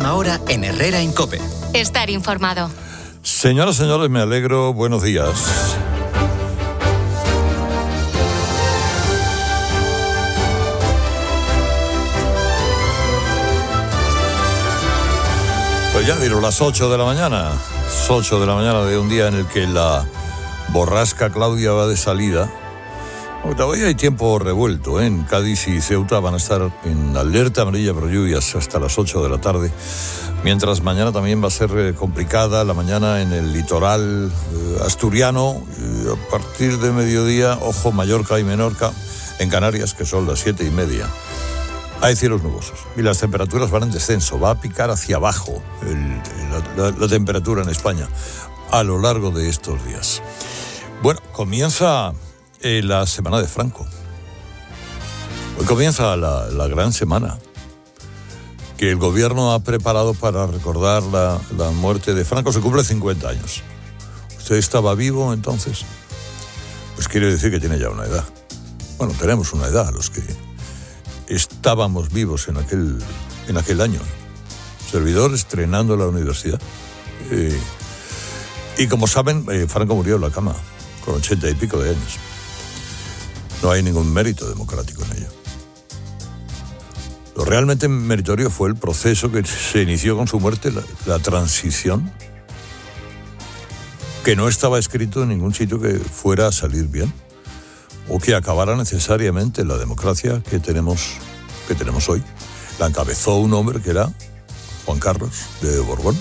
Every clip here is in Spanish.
última hora en Herrera en COPE. Estar informado. Señoras, señores, me alegro. Buenos días. Pues ya dieron las 8 de la mañana. 8 de la mañana de un día en el que la borrasca Claudia va de salida. Todavía hay tiempo revuelto, ¿eh? En Cádiz y Ceuta van a estar en alerta amarilla por lluvias hasta las 8 de la tarde. Mientras mañana también va a ser complicada la mañana en el litoral asturiano. A partir de mediodía, ojo, Mallorca y Menorca, en Canarias, que son las 7:30. Hay cielos nubosos y las temperaturas van en descenso. Va a picar hacia abajo la temperatura en España a lo largo de estos días. Bueno, comienza la semana de Franco. Hoy comienza la gran semana que el gobierno ha preparado para recordar la muerte de Franco. Se cumple 50 años. ¿Usted estaba vivo entonces? Pues quiere decir que tiene ya una edad. Bueno, tenemos una edad, los que estábamos vivos en aquel año. Servidor estrenando la universidad. Y como saben, Franco murió en la cama con 80 y pico de años. No hay ningún mérito democrático en ello. Lo realmente meritorio fue el proceso que se inició con su muerte, la transición, que no estaba escrito en ningún sitio que fuera a salir bien o que acabara necesariamente la democracia que tenemos hoy. La encabezó un hombre que era Juan Carlos de Borbón,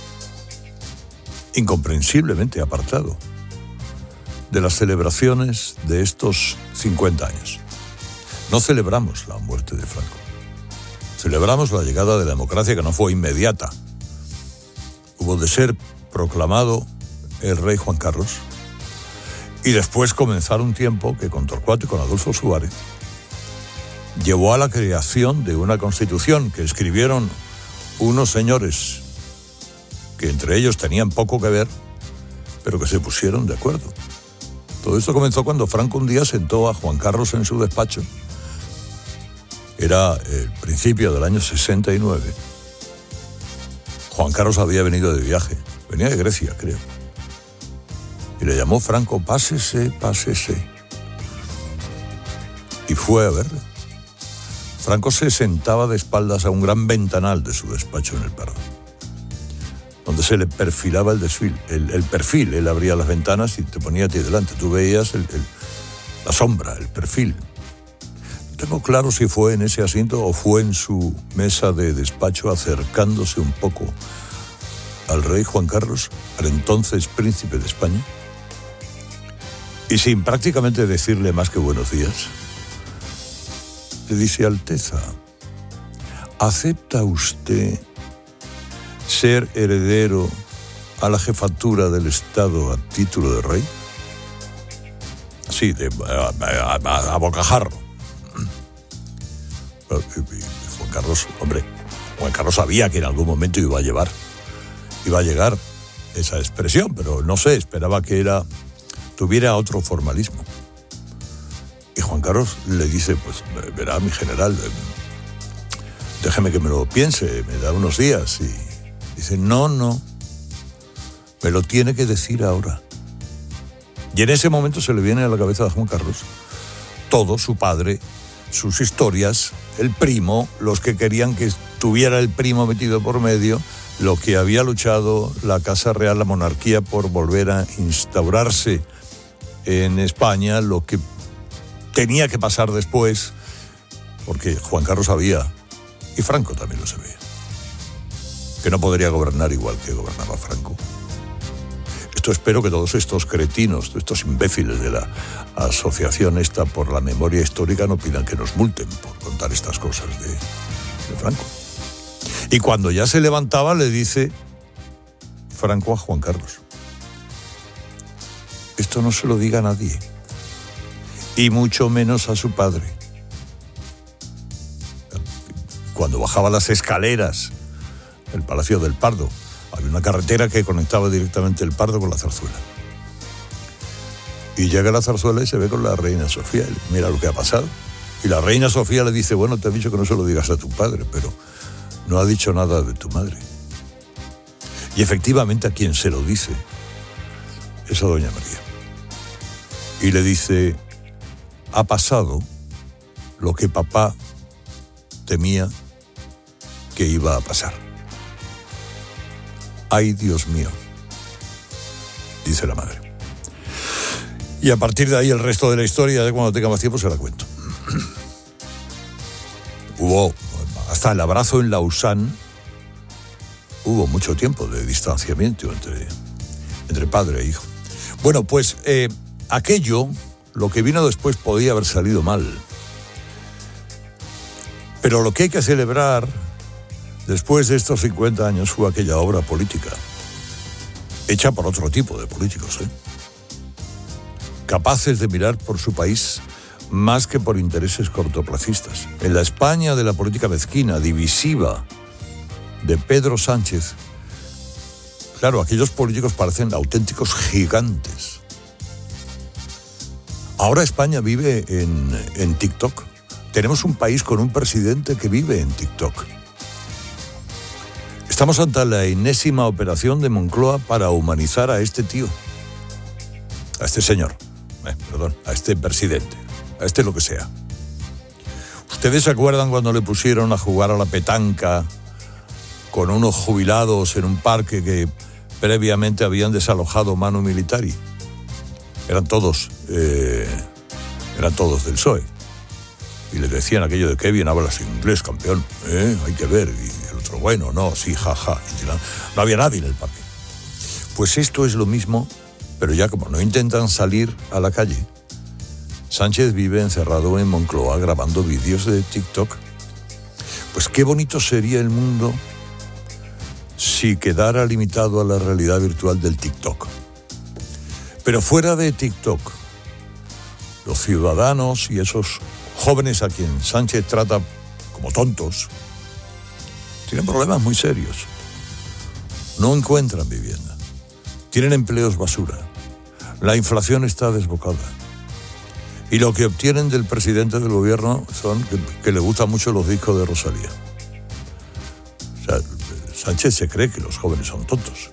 incomprensiblemente apartado de las celebraciones de estos 50 años. No celebramos la muerte de Franco. Celebramos la llegada de la democracia, que no fue inmediata. Hubo de ser proclamado el rey Juan Carlos y después comenzar un tiempo que con Torcuato y con Adolfo Suárez llevó a la creación de una constitución que escribieron unos señores que entre ellos tenían poco que ver, pero que se pusieron de acuerdo. Todo esto comenzó cuando Franco un día sentó a Juan Carlos en su despacho. Era el principio del año 69. Juan Carlos había venido de viaje. Venía de Grecia, creo. Y le llamó Franco, pásese. Y fue a verle. Franco se sentaba de espaldas a un gran ventanal de su despacho en el Pardo, donde se le perfilaba el perfil. Él abría las ventanas y te ponía a ti delante. Tú veías la sombra, el perfil. No tengo claro si fue en ese asiento o fue en su mesa de despacho, acercándose un poco al rey Juan Carlos, al entonces príncipe de España, y sin prácticamente decirle más que buenos días, le dice: Alteza, ¿acepta usted ser heredero a la jefatura del Estado a título de rey? Sí, a bocajarro. Juan Carlos sabía que en algún momento iba a llegar esa expresión, pero no sé, esperaba que tuviera otro formalismo. Y Juan Carlos le dice: pues verá, mi general, déjeme que me lo piense, me da unos días. Y dice: no, me lo tiene que decir ahora. Y en ese momento se le viene a la cabeza a Juan Carlos todo, su padre, sus historias, el primo, los que querían que estuviera el primo metido por medio, lo que había luchado la Casa Real, la monarquía, por volver a instaurarse en España, lo que tenía que pasar después, porque Juan Carlos sabía, y Franco también lo sabía, que no podría gobernar igual que gobernaba Franco. Espero que todos estos cretinos, estos imbéciles de la asociación esta por la memoria histórica, no pidan que nos multen por contar estas cosas de Franco. Y cuando ya se levantaba, le dice Franco a Juan Carlos: esto no se lo diga a nadie, y mucho menos a su padre. Cuando bajaba las escaleras del Palacio del Pardo, había una carretera que conectaba directamente el Pardo con la Zarzuela. Y llega a la Zarzuela y se ve con la reina Sofía. Mira lo que ha pasado. Y la reina Sofía le dice: bueno, te he dicho que no se lo digas a tu padre, pero no ha dicho nada de tu madre. Y efectivamente a quien se lo dice es a doña María. Y le dice, ha pasado lo que papá temía que iba a pasar. ¡Ay, Dios mío!, dice la madre. Y a partir de ahí el resto de la historia, cuando tenga más tiempo, se la cuento. Hubo hasta el abrazo en Lausanne, hubo mucho tiempo de distanciamiento entre padre e hijo. Bueno, pues aquello, lo que vino después, podía haber salido mal. Pero lo que hay que celebrar después de estos 50 años fue aquella obra política, hecha por otro tipo de políticos, capaces de mirar por su país más que por intereses cortoplacistas. En la España de la política mezquina, divisiva, de Pedro Sánchez, claro, aquellos políticos parecen auténticos gigantes. Ahora España vive en TikTok. Tenemos un país con un presidente que vive en TikTok. Estamos ante la enésima operación de Moncloa para humanizar a este tío, a este señor, a este presidente, a este lo que sea. ¿Ustedes se acuerdan cuando le pusieron a jugar a la petanca con unos jubilados en un parque que previamente habían desalojado Manu Militari? Eran todos del PSOE. Y le decían aquello de qué bien hablas inglés, campeón, hay que ver. Y el otro, bueno, no, sí, jaja. No había nadie en el parque. Pues esto es lo mismo, pero ya como no intentan salir a la calle, Sánchez vive encerrado en Moncloa grabando vídeos de TikTok. Pues qué bonito sería el mundo si quedara limitado a la realidad virtual del TikTok. Pero fuera de TikTok, los ciudadanos y esos jóvenes a quien Sánchez trata como tontos tienen problemas muy serios. No encuentran vivienda. Tienen empleos basura. La inflación está desbocada. Y lo que obtienen del presidente del gobierno son que le gustan mucho los discos de Rosalía. O sea, Sánchez se cree que los jóvenes son tontos.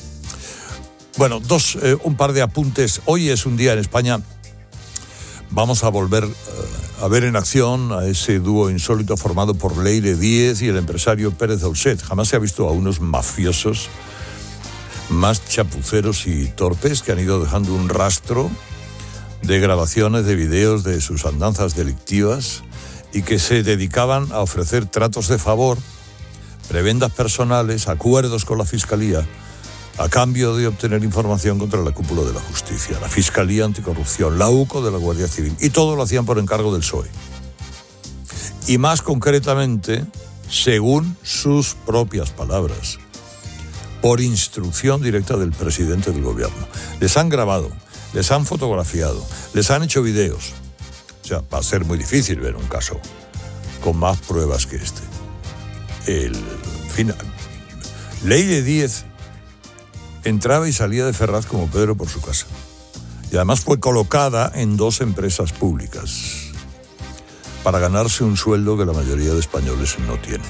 Bueno, un par de apuntes. Hoy es un día en España. Vamos a volver a ver en acción a ese dúo insólito formado por Leire Díez y el empresario Pérez Dauset. Jamás se ha visto a unos mafiosos más chapuceros y torpes que han ido dejando un rastro de grabaciones de videos de sus andanzas delictivas y que se dedicaban a ofrecer tratos de favor, prebendas personales, acuerdos con la Fiscalía, a cambio de obtener información contra la cúpula de la justicia, la Fiscalía Anticorrupción, la UCO de la Guardia Civil, y todo lo hacían por encargo del PSOE. Y más concretamente, según sus propias palabras, por instrucción directa del presidente del gobierno. Les han grabado, les han fotografiado, les han hecho videos. O sea, va a ser muy difícil ver un caso con más pruebas que este. Leire Díez entraba y salía de Ferraz como Pedro por su casa. Y además fue colocada en 2 empresas públicas para ganarse un sueldo que la mayoría de españoles no tiene.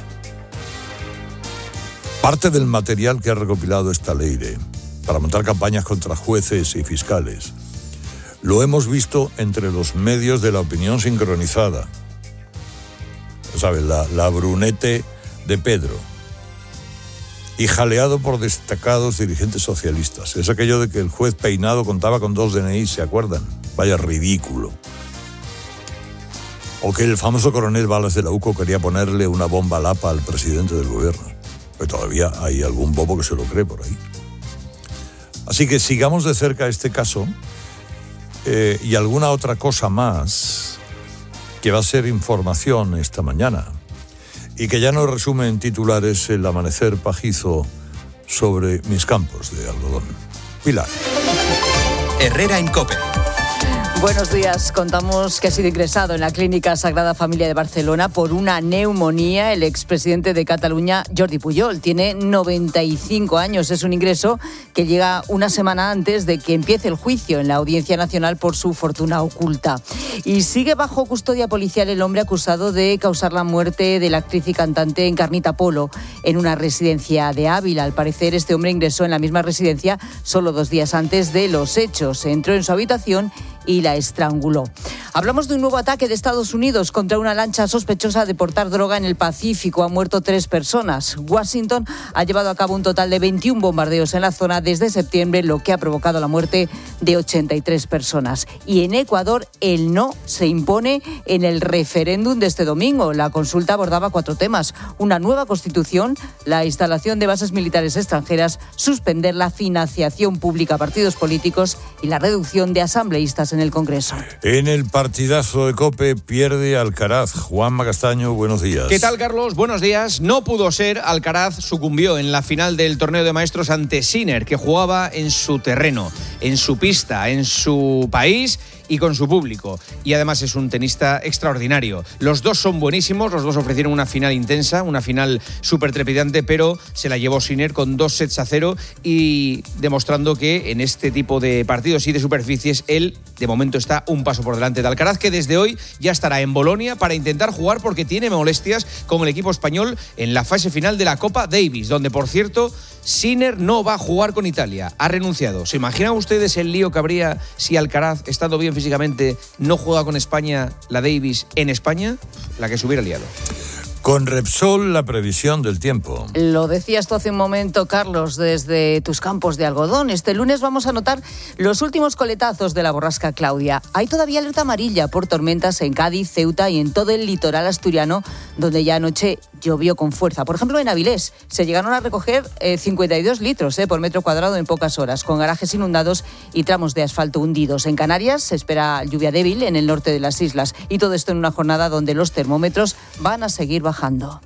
Parte del material que ha recopilado esta Leire para montar campañas contra jueces y fiscales lo hemos visto entre los medios de la opinión sincronizada. ¿Sabes? La Brunete de Pedro. Y jaleado por destacados dirigentes socialistas. Es aquello de que el juez Peinado contaba con 2 DNI, ¿se acuerdan? Vaya ridículo. O que el famoso coronel Balas de la UCO quería ponerle una bomba lapa al presidente del gobierno. Pero todavía hay algún bobo que se lo cree por ahí. Así que sigamos de cerca este caso y alguna otra cosa más que va a ser información esta mañana. Y que ya nos resume en titulares el amanecer pajizo sobre mis campos de algodón. Pilar. Herrera en COPE. Buenos días. Contamos que ha sido ingresado en la Clínica Sagrada Familia de Barcelona por una neumonía el expresidente de Cataluña, Jordi Pujol. Tiene 95 años. Es un ingreso que llega una semana antes de que empiece el juicio en la Audiencia Nacional por su fortuna oculta. Y sigue bajo custodia policial el hombre acusado de causar la muerte de la actriz y cantante Encarnita Polo en una residencia de Ávila. Al parecer, este hombre ingresó en la misma residencia solo 2 días antes de los hechos. Entró en su habitación y la estranguló. Hablamos de un nuevo ataque de Estados Unidos contra una lancha sospechosa de portar droga en el Pacífico. Han muerto 3 personas. Washington ha llevado a cabo un total de 21 bombardeos en la zona desde septiembre, lo que ha provocado la muerte de 83 personas. Y en Ecuador, el no se impone en el referéndum de este domingo. La consulta abordaba 4 temas: una nueva constitución, la instalación de bases militares extranjeras, suspender la financiación pública a partidos políticos y la reducción de asambleístas en el Congreso. En el partidazo de COPE pierde Alcaraz. Juanma Castaño, buenos días. ¿Qué tal, Carlos? Buenos días. No pudo ser. Alcaraz sucumbió en la final del torneo de maestros ante Sinner, que jugaba en su terreno, en su pista, en su país y con su público. Y además es un tenista extraordinario. Los dos son buenísimos, los dos ofrecieron una final intensa, una final súper trepidante, pero se la llevó Sinner con 2-0 y demostrando que en este tipo de partidos y de superficies él de momento está un paso por delante de Alcaraz, que desde hoy ya estará en Bolonia para intentar jugar porque tiene molestias con el equipo español en la fase final de la Copa Davis, donde por cierto Sinner no va a jugar con Italia, ha renunciado. ¿Se imaginan ustedes el lío que habría si Alcaraz, estando bien físicamente, no juega con España la Davis en España? La que se hubiera liado. Con Repsol, la previsión del tiempo. Lo decías tú hace un momento, Carlos, desde tus campos de algodón. Este lunes vamos a notar los últimos coletazos de la borrasca Claudia. Hay todavía alerta amarilla por tormentas en Cádiz, Ceuta y en todo el litoral asturiano, donde ya anoche llovió con fuerza. Por ejemplo, en Avilés se llegaron a recoger 52 litros por metro cuadrado en pocas horas, con garajes inundados y tramos de asfalto hundidos. En Canarias se espera lluvia débil en el norte de las islas, y todo esto en una jornada donde los termómetros van a seguir bajando.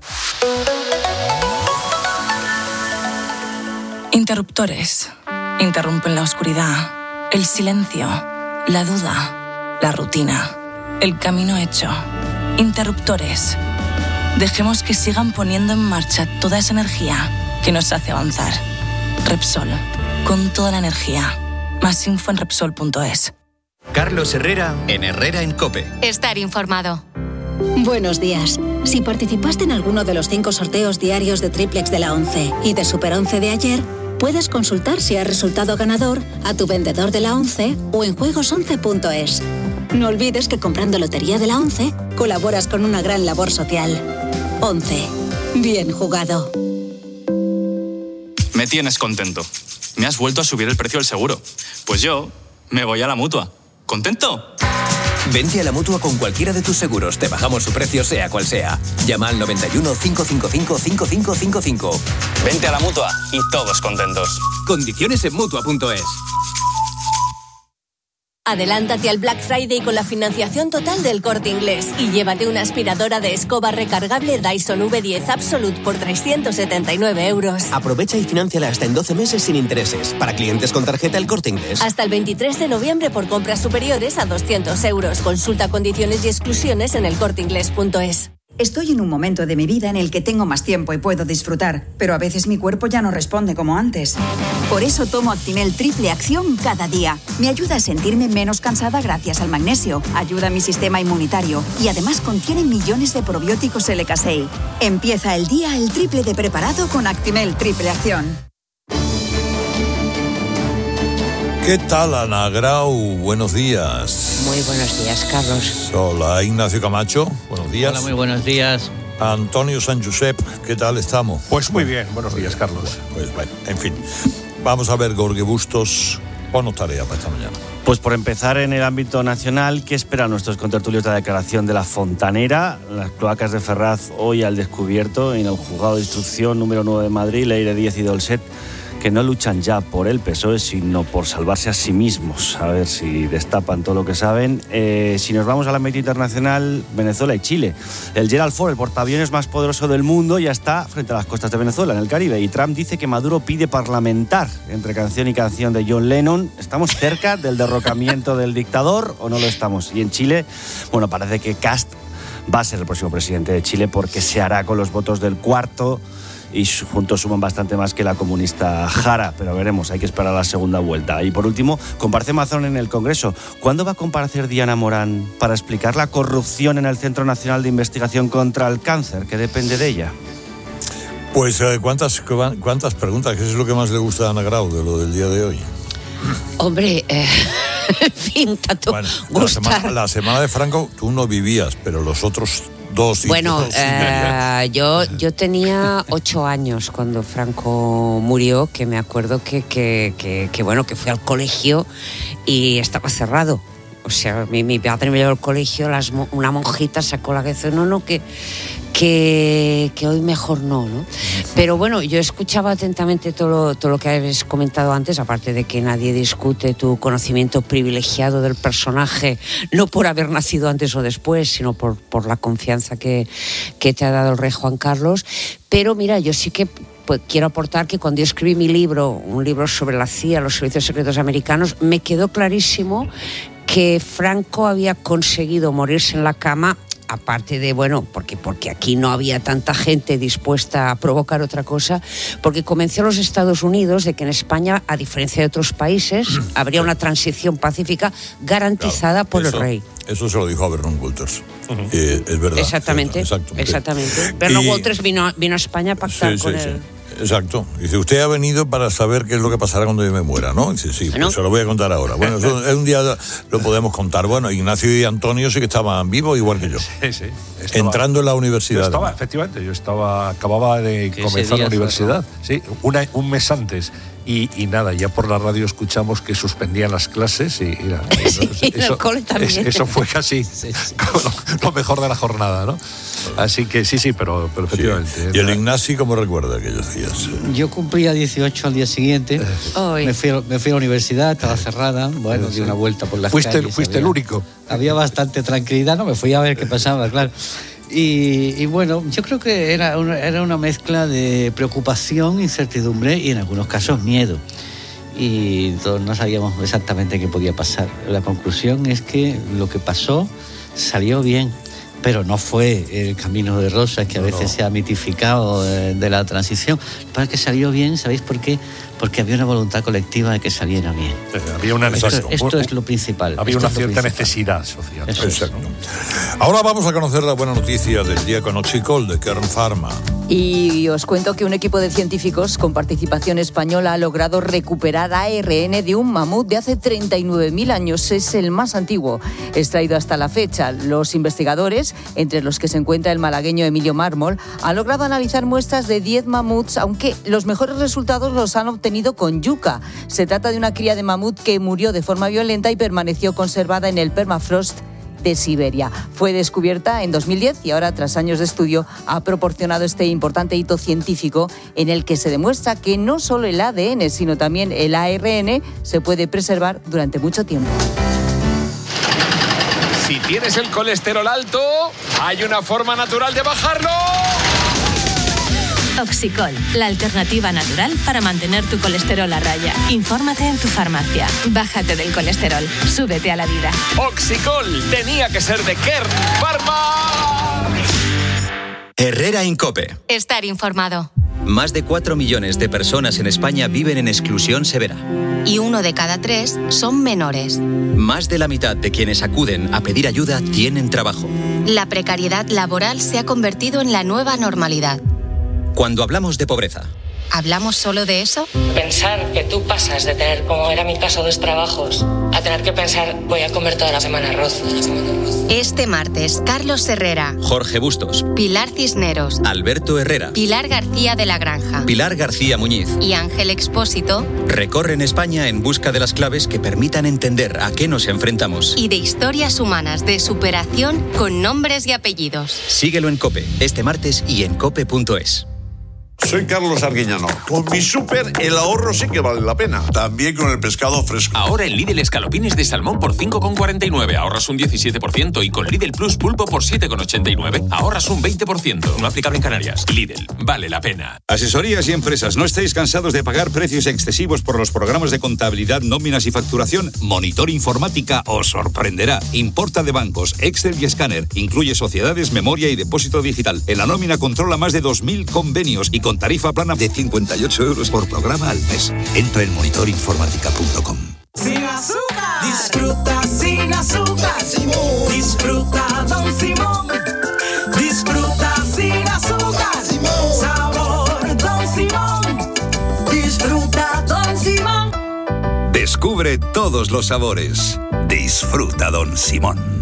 Interruptores. Interrumpen la oscuridad, el silencio, la duda, la rutina, el camino hecho. Interruptores. Dejemos que sigan poniendo en marcha toda esa energía que nos hace avanzar. Repsol, con toda la energía. Más info en Repsol.es. Carlos Herrera, en Herrera en COPE. Estar informado. Buenos días. Si participaste en alguno de los 5 sorteos diarios de Triplex de la 11 y de Super 11 de ayer, puedes consultar si has resultado ganador a tu vendedor de la 11 o en juegos11.es. No olvides que comprando Lotería de la 11 colaboras con una gran labor social. 11. Bien jugado. Me tienes contento. Me has vuelto a subir el precio del seguro. Pues yo me voy a la Mutua. ¿Contento? Vente a la Mutua con cualquiera de tus seguros. Te bajamos su precio sea cual sea. Llama al 91 555 5555. Vente a la Mutua y todos contentos. Condiciones en Mutua.es. Adelántate al Black Friday con la financiación total del Corte Inglés y llévate una aspiradora de escoba recargable Dyson V10 Absolute por 379 euros. Aprovecha y financiala hasta en 12 meses sin intereses. Para clientes con tarjeta El Corte Inglés. Hasta el 23 de noviembre por compras superiores a 200 euros. Consulta condiciones y exclusiones en elcorteinglés.es. Estoy en un momento de mi vida en el que tengo más tiempo y puedo disfrutar, pero a veces mi cuerpo ya no responde como antes. Por eso tomo Actimel Triple Acción cada día. Me ayuda a sentirme menos cansada gracias al magnesio, ayuda a mi sistema inmunitario y además contiene millones de probióticos LK6. Empieza el día el triple de preparado con Actimel Triple Acción. ¿Qué tal, Ana Grau? Buenos días. Muy buenos días, Carlos. Hola, Ignacio Camacho. Buenos días. Hola, muy buenos días. Antonio San Josep, ¿qué tal estamos? Pues muy bien, buenos días, Carlos. Pues bueno, en fin. Vamos a ver, Jorge Bustos, ponnos tarea para esta mañana. Pues por empezar, en el ámbito nacional, ¿qué esperan nuestros contertulios de la declaración de la Fontanera? Las cloacas de Ferraz hoy al descubierto en el juzgado de instrucción número 9 de Madrid, Leire Díez y Dolcet, que no luchan ya por el PSOE, sino por salvarse a sí mismos. A ver si destapan todo lo que saben. Si nos vamos al ámbito internacional, Venezuela y Chile. El Gerald Ford, el portaaviones más poderoso del mundo, ya está frente a las costas de Venezuela, en el Caribe. Y Trump dice que Maduro pide parlamentar. Entre canción y canción de John Lennon, ¿estamos cerca del derrocamiento del dictador o no lo estamos? Y en Chile, bueno, parece que Kast va a ser el próximo presidente de Chile porque se hará con los votos del cuarto y juntos suman bastante más que la comunista Jara, pero veremos, hay que esperar a la segunda vuelta. Y por último, comparece Mazón en el Congreso. ¿Cuándo va a comparecer Diana Morán para explicar la corrupción en el Centro Nacional de Investigación contra el Cáncer, que depende de ella? Pues, ¿cuántas preguntas? ¿Qué es lo que más le gusta a Ana Grau de lo del día de hoy? Hombre, en fin, tanto bueno, gustar. La semana de Franco tú no vivías, pero los otros dos... Bueno, yo tenía 8 años cuando Franco murió, que me acuerdo que fui al colegio y estaba cerrado. O sea, mi padre me llevó al colegio, una monjita sacó la cabeza, que hoy mejor no. Pero bueno, yo escuchaba atentamente todo lo que habéis comentado antes, aparte de que nadie discute tu conocimiento privilegiado del personaje, no por haber nacido antes o después, sino por la confianza que te ha dado el rey Juan Carlos. Pero mira, yo sí que quiero aportar que cuando yo escribí mi libro, un libro sobre la CIA, los servicios secretos americanos, me quedó clarísimo que Franco había conseguido morirse en la cama, aparte de, porque aquí no había tanta gente dispuesta a provocar otra cosa, porque convenció a los Estados Unidos de que en España, a diferencia de otros países, habría una transición pacífica garantizada por el rey. Eso se lo dijo a Vernon Walters. Es verdad. Exactamente. Vernon Walters vino a España a pactar con él. Exacto. Dice, usted ha venido para saber qué es lo que pasará cuando yo me muera, ¿no? Dice, sí, pues se lo voy a contar ahora. Bueno, eso es un día lo podemos contar. Bueno, Ignacio y Antonio sí que estaban vivos igual que yo. Sí. Entrando en la universidad. Efectivamente, acababa de comenzar la universidad. Sí, un mes antes. Y nada, ya por la radio escuchamos que suspendían las clases y el cole también. Eso fue casi lo mejor de la jornada, ¿no? Así que sí, pero efectivamente. ¿Y el Ignasi cómo recuerda aquellos días? Yo cumplía 18 al día siguiente. Me fui a la universidad, estaba cerrada. Bueno, di una vuelta por las calles. Fuiste el único. Había bastante tranquilidad, me fui a ver qué pasaba, claro. Y bueno, yo creo que era una mezcla de preocupación, incertidumbre y en algunos casos miedo. Y todos no sabíamos exactamente qué podía pasar. La conclusión es que lo que pasó salió bien, pero no fue el camino de rosas que a veces se ha mitificado de la transición. Para que salió bien, ¿sabéis por qué? Porque había una voluntad colectiva de que saliera bien. Había una necesidad. Esto es lo principal. Había una cierta necesidad social. Exacto. Ahora vamos a conocer la buena noticia del día con Oxicol de Kern Pharma. Y os cuento que un equipo de científicos con participación española ha logrado recuperar ARN de un mamut de hace 39.000 años. Es el más antiguo extraído hasta la fecha. Los investigadores, entre los que se encuentra el malagueño Emilio Mármol, han logrado analizar muestras de 10 mamuts, aunque los mejores resultados los han obtenido con yuca. Se trata de una cría de mamut que murió de forma violenta y permaneció conservada en el permafrost de Siberia. Fue descubierta en 2010 y ahora, tras años de estudio, ha proporcionado este importante hito científico en el que se demuestra que no solo el ADN, sino también el ARN se puede preservar durante mucho tiempo. Si tienes el colesterol alto, hay una forma natural de bajarlo. Oxicol, la alternativa natural para mantener tu colesterol a raya. Infórmate en tu farmacia. Bájate del colesterol. Súbete a la vida. Oxicol tenía que ser de Kern Pharma. Herrera Incope. Estar informado. Más de 4 millones de personas en España viven en exclusión severa. Y 1 de cada 3 son menores. Más de la mitad de quienes acuden a pedir ayuda tienen trabajo. La precariedad laboral se ha convertido en la nueva normalidad. Cuando hablamos de pobreza, ¿hablamos solo de eso? Pensar que tú pasas de tener, como era mi caso, 2 trabajos, a tener que pensar, voy a comer toda la semana arroz. Este martes, Carlos Herrera, Jorge Bustos, Pilar Cisneros, Alberto Herrera, Pilar García de la Granja, Pilar García Muñiz y Ángel Expósito recorren España en busca de las claves que permitan entender a qué nos enfrentamos. Y de historias humanas de superación con nombres y apellidos. Síguelo en COPE, este martes y en cope.es. Soy Carlos Arguiñano. Con mi súper el ahorro sí que vale la pena. También con el pescado fresco. Ahora en Lidl escalopines de salmón por 5,49 ahorras un 17% y con Lidl Plus pulpo por 7,89 ahorras un 20%. No aplicable en Canarias. Lidl, vale la pena. Asesorías y empresas, ¿no estáis cansados de pagar precios excesivos por los programas de contabilidad, nóminas y facturación? Monitor Informática os sorprenderá. Importa de bancos, Excel y escáner. Incluye sociedades, memoria y depósito digital. En la nómina controla más de 2.000 convenios y con tarifa plana de 58 euros por programa al mes. Entra en monitorinformática.com. Sin azúcar. Disfruta sin azúcar. Simón. Disfruta Don Simón. Disfruta sin azúcar. Simón. Sabor Don Simón. Disfruta Don Simón. Descubre todos los sabores. Disfruta Don Simón.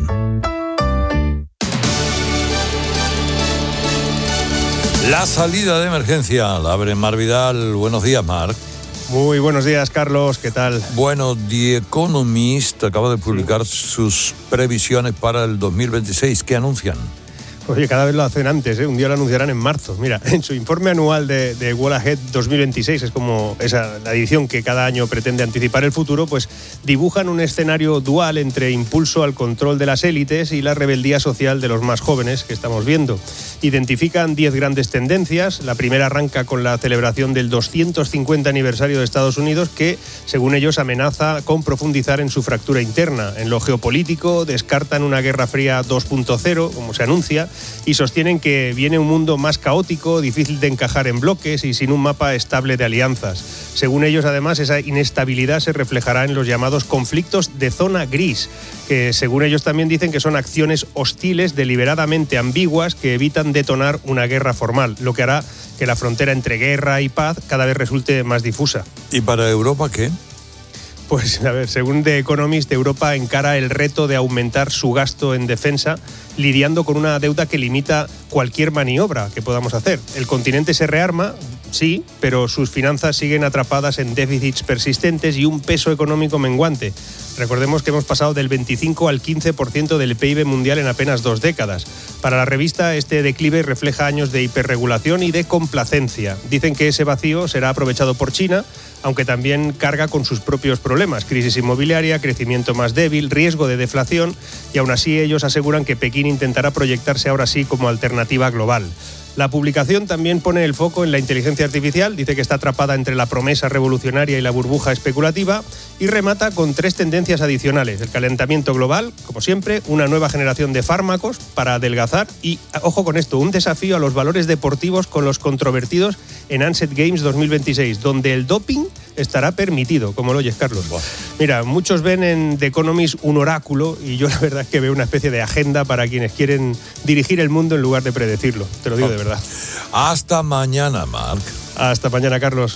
La salida de emergencia la abre Mar Vidal. Buenos días, Marc. Muy buenos días, Carlos. ¿Qué tal? Bueno, The Economist acaba de publicar sus previsiones para el 2026. ¿Qué anuncian? Oye, cada vez lo hacen antes, ¿eh? Un día lo anunciarán en marzo. Mira, en su informe anual de Wall Ahead 2026, es como la edición que cada año pretende anticipar el futuro, pues dibujan un escenario dual entre impulso al control de las élites y la rebeldía social de los más jóvenes que estamos viendo. Identifican 10 grandes tendencias. La primera arranca con la celebración del 250 aniversario de Estados Unidos, que, según ellos, amenaza con profundizar en su fractura interna. En lo geopolítico, descartan una Guerra Fría 2.0, como se anuncia, y sostienen que viene un mundo más caótico, difícil de encajar en bloques y sin un mapa estable de alianzas. Según ellos, además, esa inestabilidad se reflejará en los llamados conflictos de zona gris, que según ellos también dicen que son acciones hostiles deliberadamente ambiguas que evitan detonar una guerra formal, lo que hará que la frontera entre guerra y paz cada vez resulte más difusa. ¿Y para Europa qué? Pues, a ver, según The Economist, Europa encara el reto de aumentar su gasto en defensa, lidiando con una deuda que limita cualquier maniobra que podamos hacer. El continente se rearma, sí, pero sus finanzas siguen atrapadas en déficits persistentes y un peso económico menguante. Recordemos que hemos pasado del 25 al 15% del PIB mundial en apenas 2 décadas. Para la revista, este declive refleja años de hiperregulación y de complacencia. Dicen que ese vacío será aprovechado por China, aunque también carga con sus propios problemas: crisis inmobiliaria, crecimiento más débil, riesgo de deflación, y aún así ellos aseguran que Pekín intentará proyectarse ahora sí como alternativa global. La publicación también pone el foco en la inteligencia artificial, dice que está atrapada entre la promesa revolucionaria y la burbuja especulativa, y remata con 3 tendencias adicionales: el calentamiento global, como siempre, una nueva generación de fármacos para adelgazar y, ojo con esto, un desafío a los valores deportivos con los controvertidos en Ansett Games 2026, donde el doping estará permitido, como lo oyes, Carlos. Mira, muchos ven en The Economist un oráculo, y yo la verdad es que veo una especie de agenda para quienes quieren dirigir el mundo en lugar de predecirlo. Te lo digo de verdad. Hasta mañana, Marc. Hasta mañana, Carlos.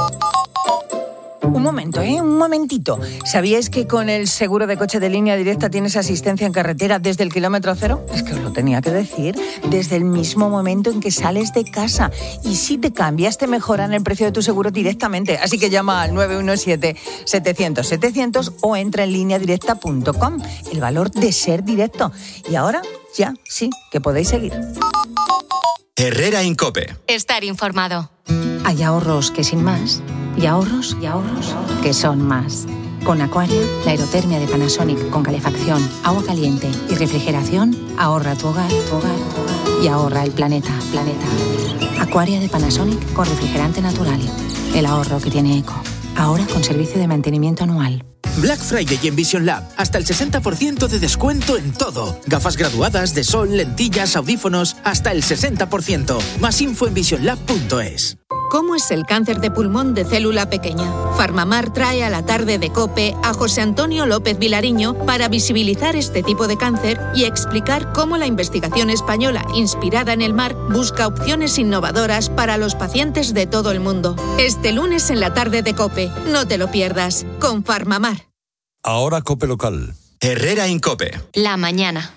Un momento, un momentito. ¿Sabíais que con el seguro de coche de Línea Directa tienes asistencia en carretera desde el kilómetro cero? Es que os lo tenía que decir. Desde el mismo momento en que sales de casa. Y si te cambias, te mejoran el precio de tu seguro directamente. Así que llama al 917-700-700 o entra en lineadirecta.com. El valor de ser directo. Y ahora, ya, sí, que podéis seguir. Herrera Incope. Estar informado. Hay ahorros que sin más, y ahorros que son más. Con Aquaria, la aerotermia de Panasonic con calefacción, agua caliente y refrigeración ahorra tu hogar y ahorra el planeta. Aquaria de Panasonic con refrigerante natural. El ahorro que tiene eco. Ahora con servicio de mantenimiento anual. Black Friday en Vision Lab. Hasta el 60% de descuento en todo. Gafas graduadas, de sol, lentillas, audífonos. Hasta el 60%. Más info en visionlab.es. ¿Cómo es el cáncer de pulmón de célula pequeña? Farmamar trae a la tarde de COPE a José Antonio López Vilariño para visibilizar este tipo de cáncer y explicar cómo la investigación española inspirada en el mar busca opciones innovadoras para los pacientes de todo el mundo. Este lunes en la tarde de COPE. No te lo pierdas. Con Farmamar. Ahora COPE local. Herrera Incope. La mañana.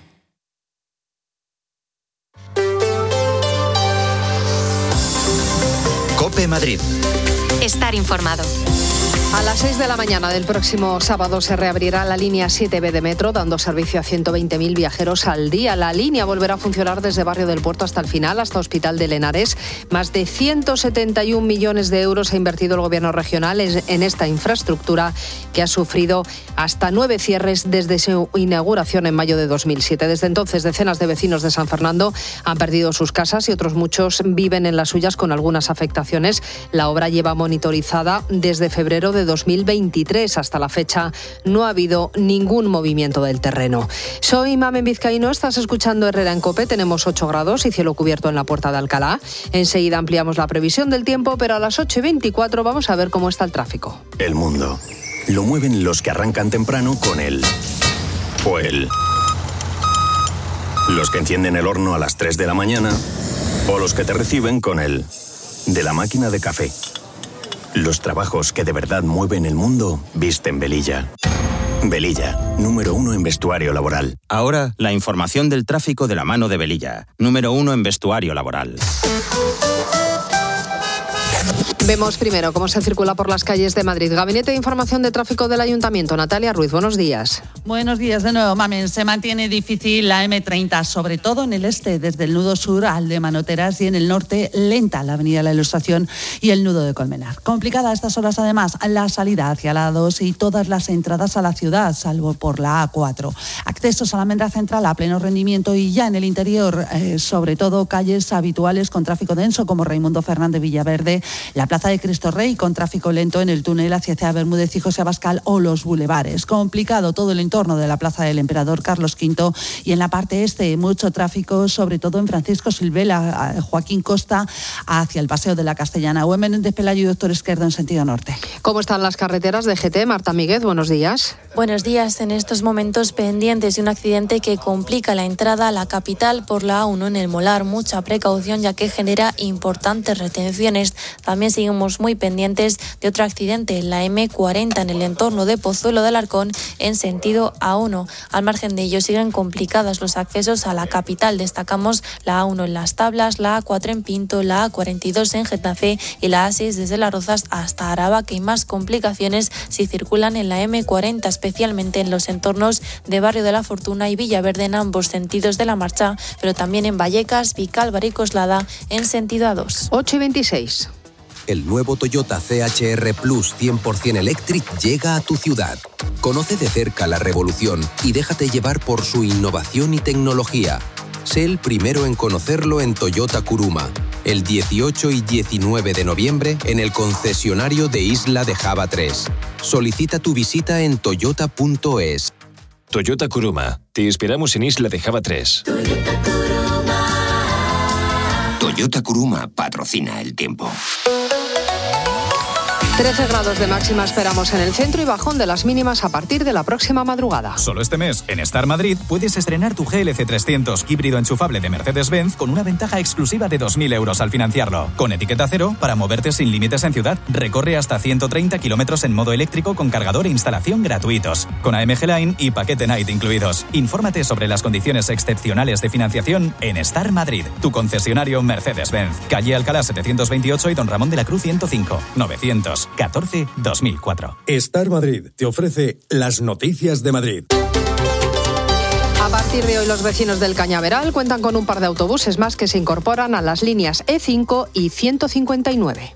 COPE Madrid. Estar informado. A las 6 de la mañana del próximo sábado se reabrirá la línea 7B de metro, dando servicio a 120.000 viajeros al día. La línea volverá a funcionar desde Barrio del Puerto hasta el final, hasta Hospital de Lenares. Más de 171 millones de euros ha invertido el Gobierno regional en esta infraestructura, que ha sufrido hasta 9 cierres desde su inauguración en mayo de 2007. Desde entonces, decenas de vecinos de San Fernando han perdido sus casas y otros muchos viven en las suyas con algunas afectaciones. La obra lleva monitorizada desde febrero de 2023. Hasta la fecha no ha habido ningún movimiento del terreno. Soy Mamen Vizcaíno, estás escuchando Herrera en COPE. Tenemos 8 grados y cielo cubierto en la Puerta de Alcalá. Enseguida ampliamos la previsión del tiempo, pero a las 8:24 vamos a ver cómo está el tráfico. El mundo lo mueven los que arrancan temprano con el o el. Los que encienden el horno a las 3 de la mañana o los que te reciben con el de la máquina de café. Los trabajos que de verdad mueven el mundo visten Velilla. Velilla, número 1 en vestuario laboral. Ahora, la información del tráfico de la mano de Velilla, número 1 en vestuario laboral. Vemos primero cómo se circula por las calles de Madrid. Gabinete de Información de Tráfico del Ayuntamiento. Natalia Ruiz, buenos días. Buenos días de nuevo, Mamen. Se mantiene difícil la M30, sobre todo en el este, desde el nudo sur al de Manoteras, y en el norte lenta la avenida La Ilustración y el nudo de Colmenar. Complicada a estas horas, además, la salida hacia la A2 y todas las entradas a la ciudad, salvo por la A4. Accesos a la Almendra Central a pleno rendimiento, y ya en el interior, sobre todo calles habituales con tráfico denso como Raimundo Fernández Villaverde, la Plaza de Cristo Rey con tráfico lento en el túnel hacia Bermúdez y José Abascal o los bulevares. Complicado todo el entorno de la Plaza del Emperador Carlos V, y en la parte este mucho tráfico, sobre todo en Francisco Silvela, Joaquín Costa hacia el Paseo de la Castellana, o en Menéndez Pelayo y Doctor Esquerdo en sentido norte. ¿Cómo están las carreteras de GT? Marta Míguez, buenos días. Buenos días. En estos momentos pendientes de un accidente que complica la entrada a la capital por la A1 en el Molar. Mucha precaución, ya que genera importantes retenciones. También seguimos muy pendientes de otro accidente en la M40 en el entorno de Pozuelo de Alarcón en sentido A1. Al margen de ello, siguen complicados los accesos a la capital. Destacamos la A1 en Las Tablas, la A4 en Pinto, la A42 en Getafe y la A6 desde Las Rozas hasta Araba, que hay más complicaciones si circulan en la M40, especialmente en los entornos de Barrio de la Fortuna y Villaverde en ambos sentidos de la marcha, pero también en Vallecas, Vicálvaro y Coslada en sentido A2. 8:26. El nuevo Toyota CHR Plus 100% Electric llega a tu ciudad. Conoce de cerca la revolución y déjate llevar por su innovación y tecnología. Sé el primero en conocerlo en Toyota Kuruma, el 18 y 19 de noviembre en el concesionario de Isla de Java 3. Solicita tu visita en toyota.es. Toyota Kuruma. Te esperamos en Isla de Java 3. Toyota Kuruma patrocina el tiempo. 13 grados de máxima esperamos en el centro y bajón de las mínimas a partir de la próxima madrugada. Solo este mes, en Star Madrid, puedes estrenar tu GLC 300 híbrido enchufable de Mercedes-Benz con una ventaja exclusiva de 2.000 euros al financiarlo. Con etiqueta cero, para moverte sin límites en ciudad. Recorre hasta 130 kilómetros en modo eléctrico con cargador e instalación gratuitos. Con AMG Line y paquete Night incluidos. Infórmate sobre las condiciones excepcionales de financiación en Star Madrid, tu concesionario Mercedes-Benz. Calle Alcalá 728 y Don Ramón de la Cruz 105. 914-2004. Star Madrid te ofrece las noticias de Madrid. A partir de hoy, los vecinos del Cañaveral cuentan con un par de autobuses más que se incorporan a las líneas E5 y 159.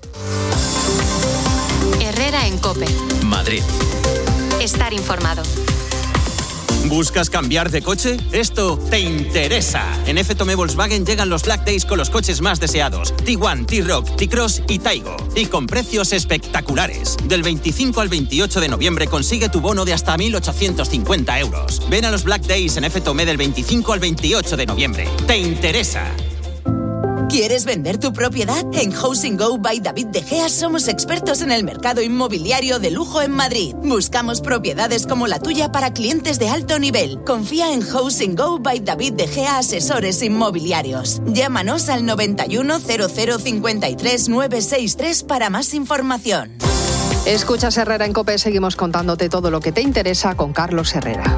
Herrera en COPE. Madrid. Estar informado. ¿Buscas cambiar de coche? Esto te interesa. En F-Tome Volkswagen llegan los Black Days con los coches más deseados. Tiguan, T-Roc, T-Cross y Taigo. Y con precios espectaculares. Del 25 al 28 de noviembre consigue tu bono de hasta 1.850 euros. Ven a los Black Days en F-Tome del 25 al 28 de noviembre. ¿Te interesa? ¿Quieres vender tu propiedad? En Housing Go by David De Gea somos expertos en el mercado inmobiliario de lujo en Madrid. Buscamos propiedades como la tuya para clientes de alto nivel. Confía en Housing Go by David De Gea Asesores Inmobiliarios. Llámanos al 91 00 53 963 para más información. Escuchas Herrera en COPE, seguimos contándote todo lo que te interesa con Carlos Herrera.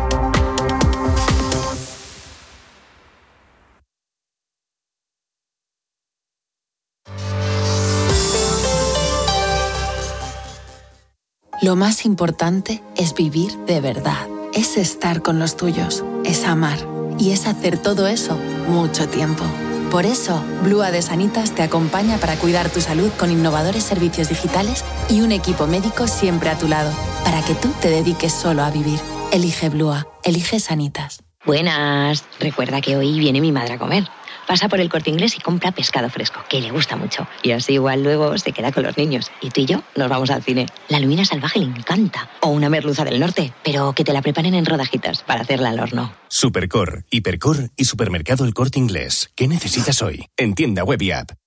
Lo más importante es vivir de verdad. Es estar con los tuyos, es amar y es hacer todo eso mucho tiempo. Por eso, Blua de Sanitas te acompaña para cuidar tu salud con innovadores servicios digitales y un equipo médico siempre a tu lado, para que tú te dediques solo a vivir. Elige Blua, elige Sanitas. Buenas, recuerda que hoy viene mi madre a comer. Pasa por el Corte Inglés y compra pescado fresco, que le gusta mucho. Y así igual luego se queda con los niños. Y tú y yo nos vamos al cine. La lubina salvaje le encanta. O una merluza del norte, pero que te la preparen en rodajitas para hacerla al horno. Supercor, Hipercor y Supermercado El Corte Inglés. ¿Qué necesitas hoy? En tienda web y app.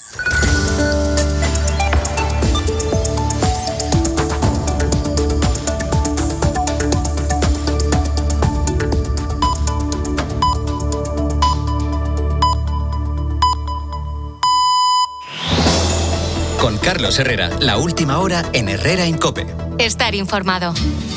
Con Carlos Herrera, la última hora en Herrera en COPE. Estar informado.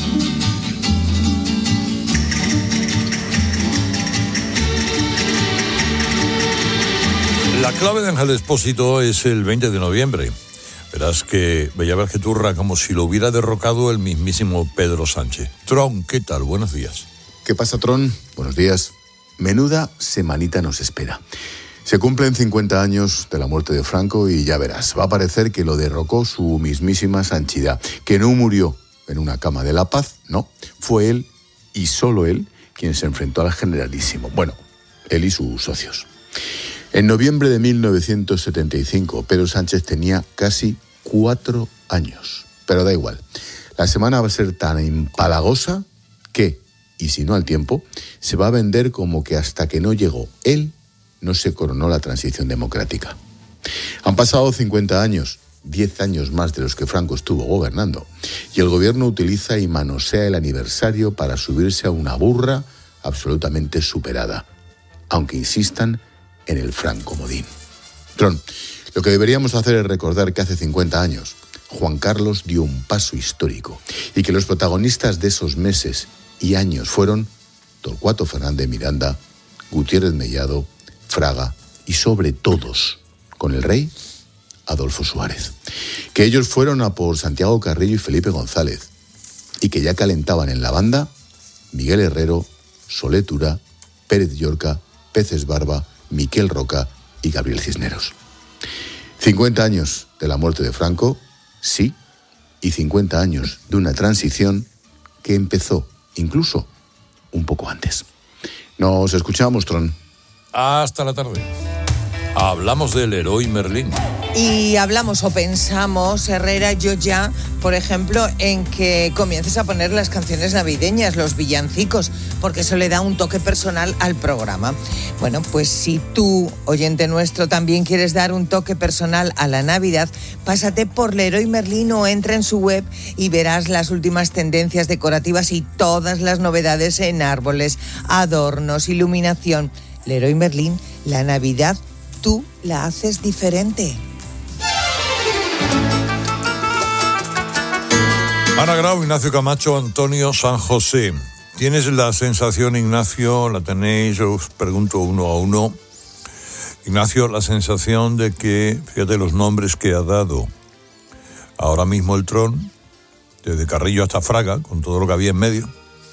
La clave de Ángel Expósito es el 20 de noviembre. Verás que turra como si lo hubiera derrocado el mismísimo Pedro Sánchez. Tron, ¿qué tal? Buenos días. ¿Qué pasa, Tron? Buenos días. Menuda semanita nos espera. Se cumplen 50 años de la muerte de Franco y ya verás, va a parecer que lo derrocó su mismísima Sanchidad, que no murió en una cama de la paz, no, fue él y solo él quien se enfrentó al generalísimo. Bueno, él y sus socios. En noviembre de 1975, Pedro Sánchez tenía casi 4 años, pero da igual. La semana va a ser tan empalagosa que, y si no al tiempo, se va a vender como que hasta que no llegó él, no se coronó la transición democrática. Han pasado 50 años, 10 años más de los que Franco estuvo gobernando, y el gobierno utiliza y manosea el aniversario para subirse a una burra absolutamente superada, aunque insistan en el francomodín. Tron, lo que deberíamos hacer es recordar que hace 50 años Juan Carlos dio un paso histórico y que los protagonistas de esos meses y años fueron Torcuato Fernández Miranda, Gutiérrez Mellado, Fraga y sobre todos, con el rey, Adolfo Suárez. Que ellos fueron a por Santiago Carrillo y Felipe González y que ya calentaban en la banda Miguel Herrero, Solé Tura, Pérez Llorca, Peces Barba, Miquel Roca y Gabriel Cisneros. 50 años de la muerte de Franco, sí, y 50 años de una transición que empezó incluso un poco antes. Nos escuchamos, Tron. Hasta la tarde. Hablamos del Leroy Merlin. Y hablamos o pensamos, Herrera, yo ya, por ejemplo, en que comiences a poner las canciones navideñas, los villancicos, porque eso le da un toque personal al programa. Bueno, pues si tú, oyente nuestro, también quieres dar un toque personal a la Navidad, pásate por Leroy Merlin o entra en su web y verás las últimas tendencias decorativas y todas las novedades en árboles, adornos, iluminación. Leroy Merlin, la Navidad tú la haces diferente. Ana Grau, Ignacio Camacho, Antonio San José. ¿Tienes la sensación, Ignacio, la tenéis, os pregunto uno a uno, Ignacio, la sensación de que, fíjate los nombres que ha dado ahora mismo el Tron, desde Carrillo hasta Fraga, con todo lo que había en medio,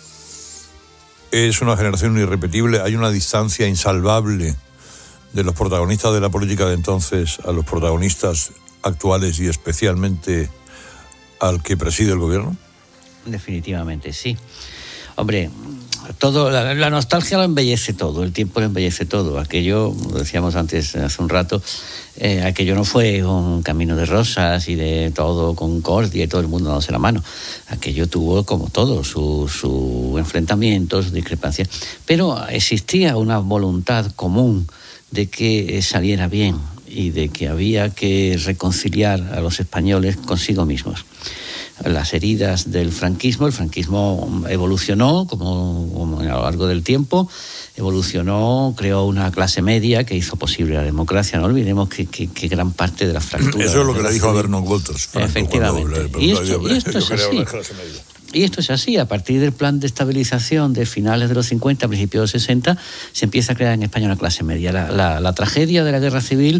es una generación irrepetible, hay una distancia insalvable de los protagonistas de la política de entonces a los protagonistas actuales y especialmente al que preside el gobierno? Definitivamente, sí. Hombre, todo, la nostalgia lo embellece todo, el tiempo lo embellece todo. Aquello, lo decíamos antes, hace un rato, aquello no fue un camino de rosas y de todo concordia y todo el mundo dándose la mano. Aquello tuvo, como todo, su enfrentamiento, sus discrepancias. Pero existía una voluntad común de que saliera bien y de que había que reconciliar a los españoles consigo mismos. Las heridas del franquismo, el franquismo evolucionó como a lo largo del tiempo, evolucionó, creó una clase media que hizo posible la democracia. No olvidemos que gran parte de la fractura... Eso es lo que le dijo a Vernon Walters. Franco, efectivamente. Y esto es así. Y esto es así, a partir del plan de estabilización de finales de los 50, principios de los 60, se empieza a crear en España una clase media. La tragedia de la guerra civil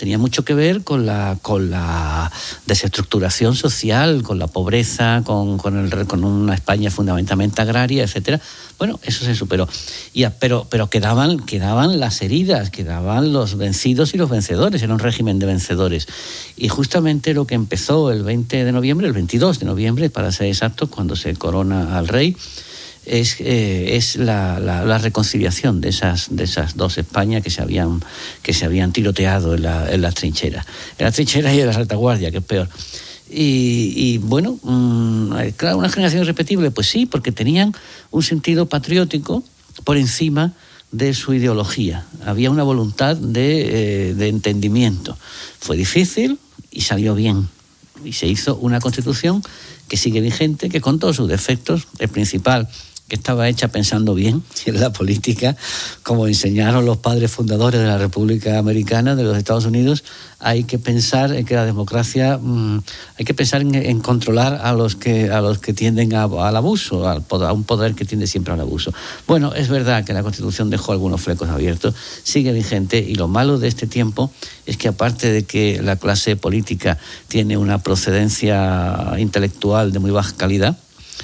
tenía mucho que ver con la desestructuración social, con la pobreza, con una España fundamentalmente agraria, etcétera. Bueno, eso se superó. Pero quedaban las heridas, quedaban los vencidos y los vencedores, era un régimen de vencedores. Y justamente lo que empezó el 22 de noviembre, para ser exactos, cuando se corona al rey, es la reconciliación de esas dos Españas que se habían tiroteado en las trincheras. En las trincheras y en la retaguardia, que es peor. Y bueno, claro, una generación irrepetible, pues sí, porque tenían un sentido patriótico por encima de su ideología. Había una voluntad de entendimiento. Fue difícil y salió bien. Y se hizo una constitución que sigue vigente, que con todos sus defectos, el principal, que estaba hecha pensando bien en la política, como enseñaron los padres fundadores de la República Americana, de los Estados Unidos. Hay que pensar en que la democracia, hay que pensar en controlar a los que tienden al abuso, a un poder que tiende siempre al abuso. Bueno, es verdad que la Constitución dejó algunos flecos abiertos, sigue vigente, y lo malo de este tiempo es que, aparte de que la clase política tiene una procedencia intelectual de muy baja calidad,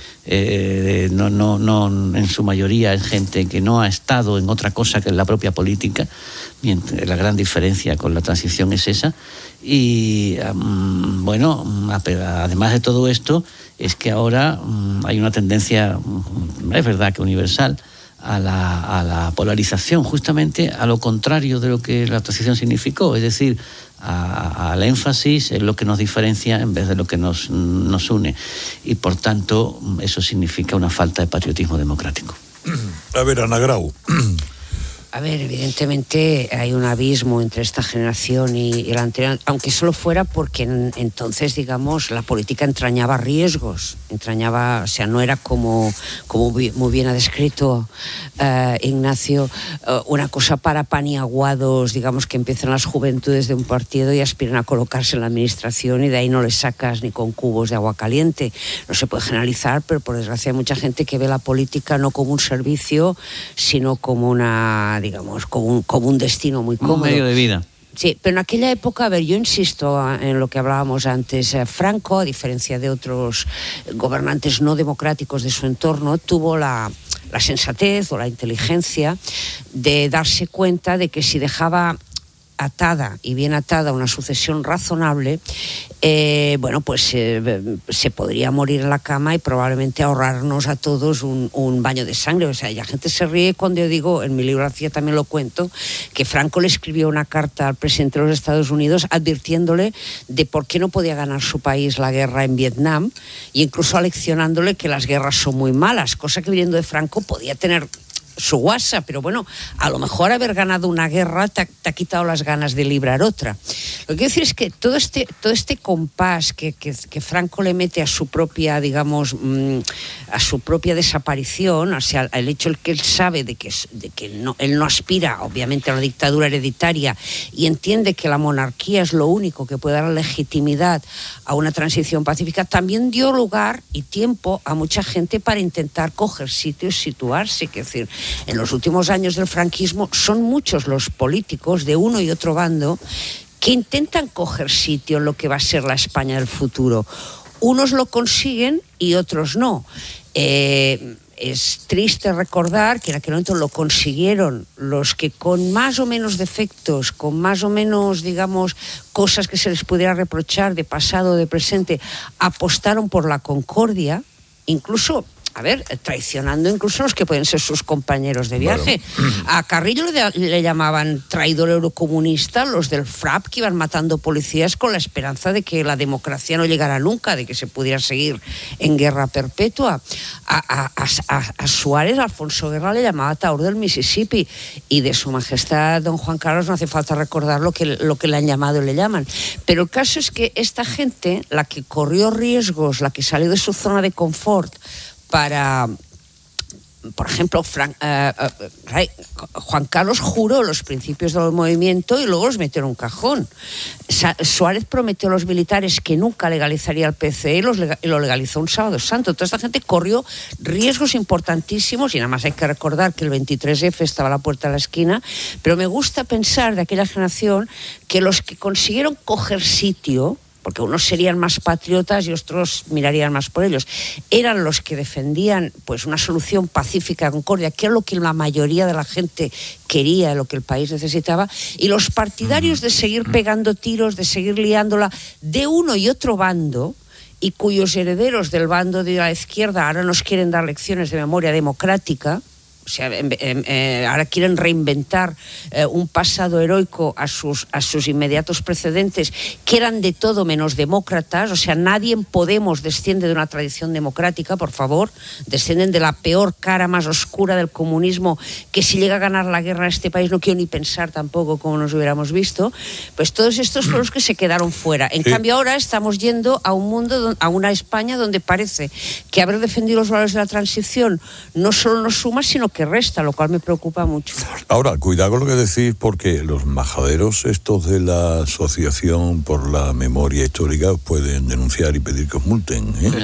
no, en su mayoría es gente que no ha estado en otra cosa que en la propia política. La gran diferencia con la transición es esa. Y bueno, además de todo esto, es que ahora hay una tendencia, es verdad que universal, a la polarización, justamente a lo contrario de lo que la transición significó, es decir, al énfasis en lo que nos diferencia en vez de lo que nos une. Y por tanto, eso significa una falta de patriotismo democrático. A ver, Ana Grau. A ver, evidentemente hay un abismo entre esta generación y la anterior, aunque solo fuera porque entonces, digamos, la política entrañaba riesgos, o sea, no era como muy bien ha descrito Ignacio, una cosa para paniaguados, digamos, que empiezan las juventudes de un partido y aspiran a colocarse en la administración, y de ahí no les sacas ni con cubos de agua caliente. No se puede generalizar, pero por desgracia hay mucha gente que ve la política no como un servicio, sino como digamos, como un destino muy cómodo. Un medio de vida. Sí, pero en aquella época, a ver, yo insisto en lo que hablábamos antes, Franco, a diferencia de otros gobernantes no democráticos de su entorno, tuvo la sensatez o la inteligencia de darse cuenta de que si dejaba atada y bien atada una sucesión razonable, bueno, pues se podría morir en la cama y probablemente ahorrarnos a todos un baño de sangre. O sea, la gente se ríe cuando yo digo, en mi bibliografía también lo cuento, que Franco le escribió una carta al presidente de los Estados Unidos advirtiéndole de por qué no podía ganar su país la guerra en Vietnam, e incluso aleccionándole que las guerras son muy malas, cosa que, viniendo de Franco, podía tener su guasa, pero bueno, a lo mejor haber ganado una guerra te ha quitado las ganas de librar otra. Lo que quiero decir es que todo este compás que Franco le mete a su propia, digamos, a su propia desaparición, o sea, el hecho que él sabe de que él no aspira, obviamente, a una dictadura hereditaria, y entiende que la monarquía es lo único que puede dar legitimidad a una transición pacífica, también dio lugar y tiempo a mucha gente para intentar coger sitios, situarse. Es decir, en los últimos años del franquismo son muchos los políticos de uno y otro bando que intentan coger sitio en lo que va a ser la España del futuro. Unos lo consiguen y otros no. Es triste recordar que en aquel momento lo consiguieron los que, con más o menos defectos, con más o menos, digamos, cosas que se les pudiera reprochar de pasado o de presente, apostaron por la concordia, incluso, a ver, traicionando incluso los que pueden ser sus compañeros de viaje. Bueno. A Carrillo le llamaban traidor eurocomunista, los del FRAP, que iban matando policías con la esperanza de que la democracia no llegara nunca, de que se pudiera seguir en guerra perpetua. A Suárez, Alfonso Guerra, le llamaba Taur del Mississippi, y de su majestad don Juan Carlos no hace falta recordar lo que le han llamado y le llaman. Pero el caso es que esta gente, la que corrió riesgos, la que salió de su zona de confort para por ejemplo, Juan Carlos juró los principios del movimiento y luego los metió en un cajón. Suárez prometió a los militares que nunca legalizaría el PCE y lo legalizó un sábado santo. Toda esta gente corrió riesgos importantísimos y nada más hay que recordar que el 23F estaba a la puerta de la esquina, pero me gusta pensar de aquella generación que los que consiguieron coger sitio, porque unos serían más patriotas y otros mirarían más por ellos, eran los que defendían pues una solución pacífica de Concordia, que era lo que la mayoría de la gente quería, lo que el país necesitaba, y los partidarios de seguir pegando tiros, de seguir liándola de uno y otro bando, y cuyos herederos del bando de la izquierda ahora nos quieren dar lecciones de memoria democrática. O sea, ahora quieren reinventar un pasado heroico a sus inmediatos precedentes, que eran de todo menos demócratas. O sea, nadie en Podemos desciende de una tradición democrática, por favor. Descienden de la peor cara más oscura del comunismo, que si llega a ganar la guerra en este país no quiero ni pensar tampoco cómo nos hubiéramos visto. Pues todos estos fueron los que se quedaron fuera. En cambio ahora estamos yendo a un mundo, a una España donde parece que haber defendido los valores de la transición no solo nos suma, sino que resta, lo cual me preocupa mucho. Ahora, cuidado con lo que decís, porque los majaderos estos de la Asociación por la Memoria Histórica pueden denunciar y pedir que os multen.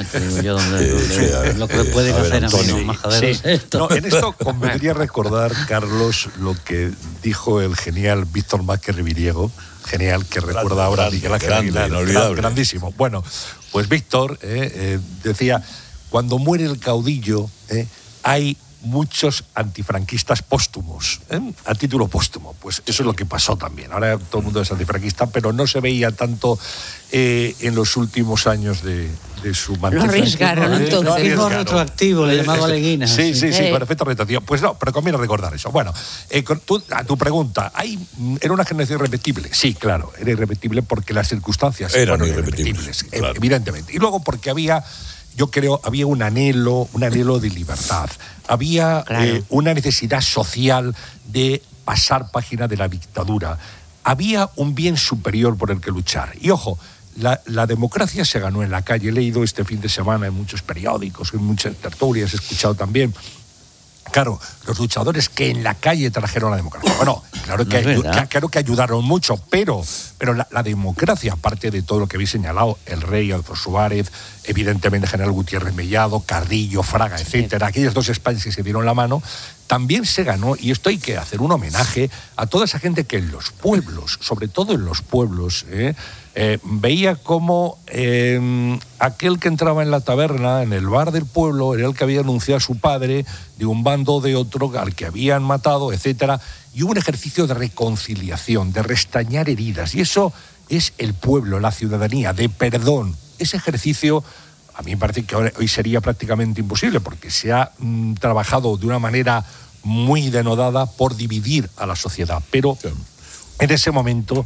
Lo que pueden hacer a los majaderos. Sí. No, en esto convendría recordar, Carlos, lo que dijo el genial Víctor Vázquez Riviriego, genial, que recuerda ahora a Miguel Ángel Aguilar, grandísimo. Bueno, pues Víctor decía, cuando muere el caudillo, hay muchos antifranquistas póstumos, a título póstumo. Pues eso es lo que pasó también. Ahora todo el mundo es antifranquista, pero no se veía tanto en los últimos años de su mandato. No arriesgaron, entonces. No retroactivo, le llamaba Leguina. Sí, perfecto retroactivo. Pues no, pero conviene recordar eso. Bueno, a tu pregunta, ¿era una generación irrepetible? Sí, claro, era irrepetible porque las circunstancias eran irrepetibles, claro. Evidentemente. Y luego porque había un anhelo de libertad. Había una necesidad social de pasar página de la dictadura. Había un bien superior por el que luchar. Y ojo, la democracia se ganó en la calle. He leído este fin de semana en muchos periódicos, en muchas tertulias, he escuchado también. Claro, los luchadores que en la calle trajeron la democracia. Bueno, claro que ayudaron mucho, pero la democracia, aparte de todo lo que habéis señalado, el rey Adolfo Suárez, evidentemente General Gutiérrez Mellado, Carrillo, Fraga, etcétera, aquellas dos Españas que se dieron la mano, también se ganó, y esto hay que hacer un homenaje a toda esa gente que en los pueblos, sobre todo en los pueblos, veía como aquel que entraba en la taberna, en el bar del pueblo, era el que había anunciado a su padre de un bando o de otro, al que habían matado, etcétera, y hubo un ejercicio de reconciliación, de restañar heridas, y eso es el pueblo, la ciudadanía, de perdón. Ese ejercicio a mí me parece que hoy sería prácticamente imposible, porque se ha trabajado de una manera muy denodada por dividir a la sociedad, pero en ese momento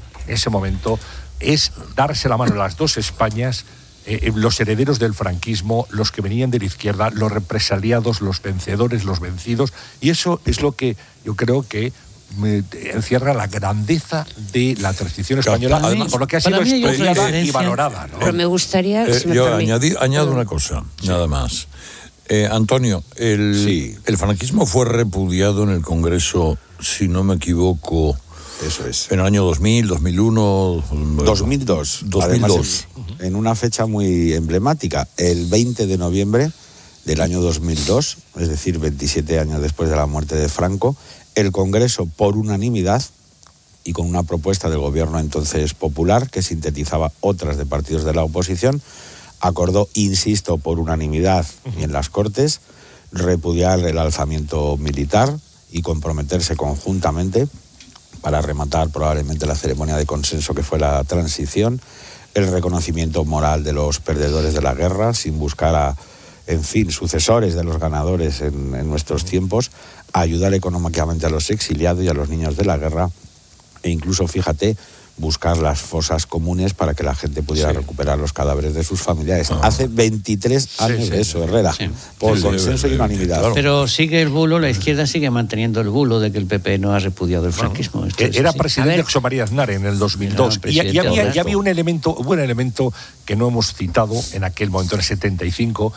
es darse la mano a las dos Españas, los herederos del franquismo, los que venían de la izquierda, los represaliados, los vencedores, los vencidos, y eso es lo que yo creo que encierra la grandeza de la transición española, además, por lo que ha sido estudiada y valorada, ¿no? Pero me gustaría... añado una cosa, nada más. Antonio, el franquismo fue repudiado en el Congreso, si no me equivoco... Eso es. En el año 2000, 2001... 2002. Además, en una fecha muy emblemática, el 20 de noviembre del año 2002, es decir, 27 años después de la muerte de Franco, el Congreso, por unanimidad y con una propuesta del gobierno entonces popular, que sintetizaba otras de partidos de la oposición, acordó, insisto, por unanimidad y en las Cortes, repudiar el alzamiento militar y comprometerse conjuntamente para rematar probablemente la ceremonia de consenso que fue la transición, el reconocimiento moral de los perdedores de la guerra, sin buscar sucesores de los ganadores en nuestros tiempos, ayudar económicamente a los exiliados y a los niños de la guerra, e incluso, fíjate, buscar las fosas comunes para que la gente pudiera recuperar los cadáveres de sus familiares. Hace 23 años de eso, Herrera, por consenso y unanimidad. Claro. Pero sigue el bulo, la izquierda sigue manteniendo el bulo de que el PP no ha repudiado el franquismo. Era presidente José María Aznar en el 2002. Y había un elemento que no hemos citado en aquel momento, en el 75,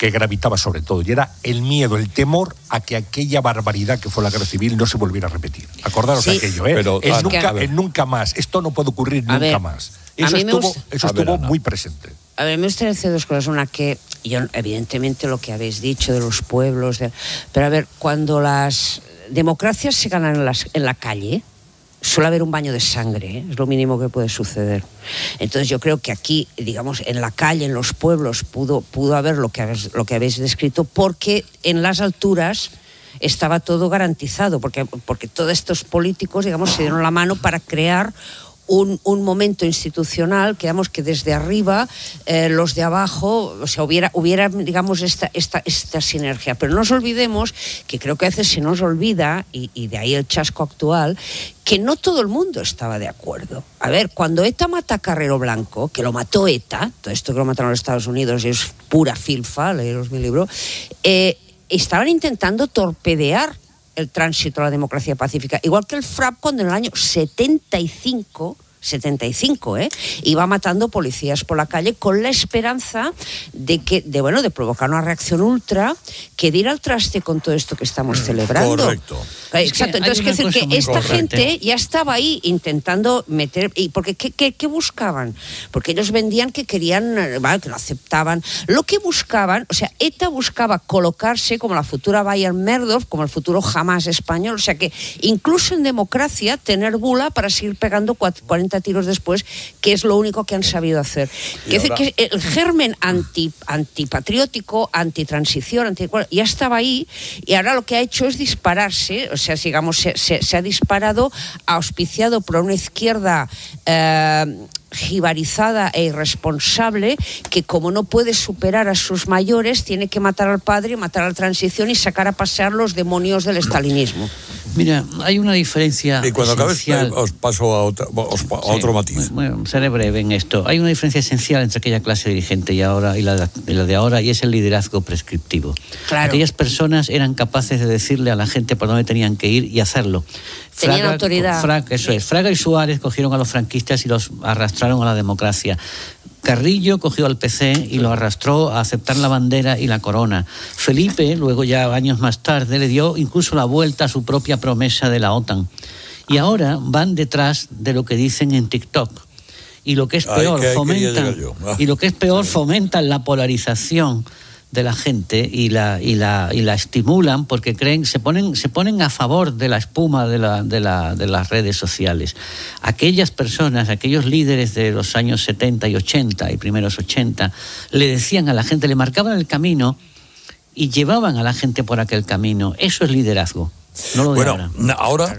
que gravitaba sobre todo, y era el miedo, el temor a que aquella barbaridad que fue la guerra civil no se volviera a repetir. Acordaros de aquello, ¿eh? Pero, nunca más. Esto no puede ocurrir nunca más. Eso estuvo muy presente. A ver, me gustaría decir dos cosas. Una, que yo, evidentemente, lo que habéis dicho de los pueblos, pero a ver, cuando las democracias se ganan en la calle, suele haber un baño de sangre, ¿eh? Es lo mínimo que puede suceder. Entonces yo creo que aquí, digamos, en la calle, en los pueblos, pudo haber lo que habéis descrito, porque en las alturas estaba todo garantizado, porque todos estos políticos, digamos, se dieron la mano para crear un momento institucional, que digamos que desde arriba los de abajo, o sea, hubiera digamos esta sinergia. Pero no nos olvidemos que creo que a veces se nos olvida, y de ahí el chasco actual, que no todo el mundo estaba de acuerdo. A ver, cuando ETA mata a Carrero Blanco, que lo mató ETA, todo esto que lo mataron los Estados Unidos, y es pura filfa, leeros mi libro, estaban intentando torpedear el tránsito a la democracia pacífica, igual que el FRAP cuando en el año 75 iba matando policías por la calle con la esperanza de provocar una reacción ultra que diera al traste con todo esto que estamos celebrando. Correcto. Exacto, entonces quiero decir que esta gente ya estaba ahí intentando meter, porque ¿qué buscaban? Porque ellos vendían que querían, que lo aceptaban. Lo que buscaban, o sea, ETA buscaba colocarse como la futura Bayern Merdorf, como el futuro Hamas español, o sea que incluso en democracia tener bula para seguir pegando 40 tiros después, que es lo único que han sabido hacer. Quiero decir que el germen antipatriótico, antitransición, ya estaba ahí, y ahora lo que ha hecho es dispararse, o sea, digamos, se ha disparado, auspiciado por una izquierda jibarizada e irresponsable, que como no puede superar a sus mayores, tiene que matar al padre, matar a la transición y sacar a pasear los demonios del estalinismo. Mira, hay una diferencia. Y cuando acabes, os paso a otro matiz. Bueno, seré breve en esto. Hay una diferencia esencial entre aquella clase dirigente y la de ahora, y es el liderazgo prescriptivo. Claro. Aquellas personas eran capaces de decirle a la gente por dónde tenían que ir y hacerlo. Tenían autoridad. Fraga y Suárez cogieron a los franquistas y los arrastraron a la democracia. Carrillo cogió al PC y lo arrastró a aceptar la bandera y la corona. Felipe, luego ya años más tarde, le dio incluso la vuelta a su propia promesa de la OTAN. Y ahora van detrás de lo que dicen en TikTok. Y lo que es peor, fomentan la polarización de la gente y la estimulan, porque se ponen a favor de la espuma de las redes sociales. Aquellas personas, aquellos líderes de los años 70 y 80 y primeros 80, le decían a la gente, le marcaban el camino y llevaban a la gente por aquel camino. Eso es liderazgo. No lo de ahora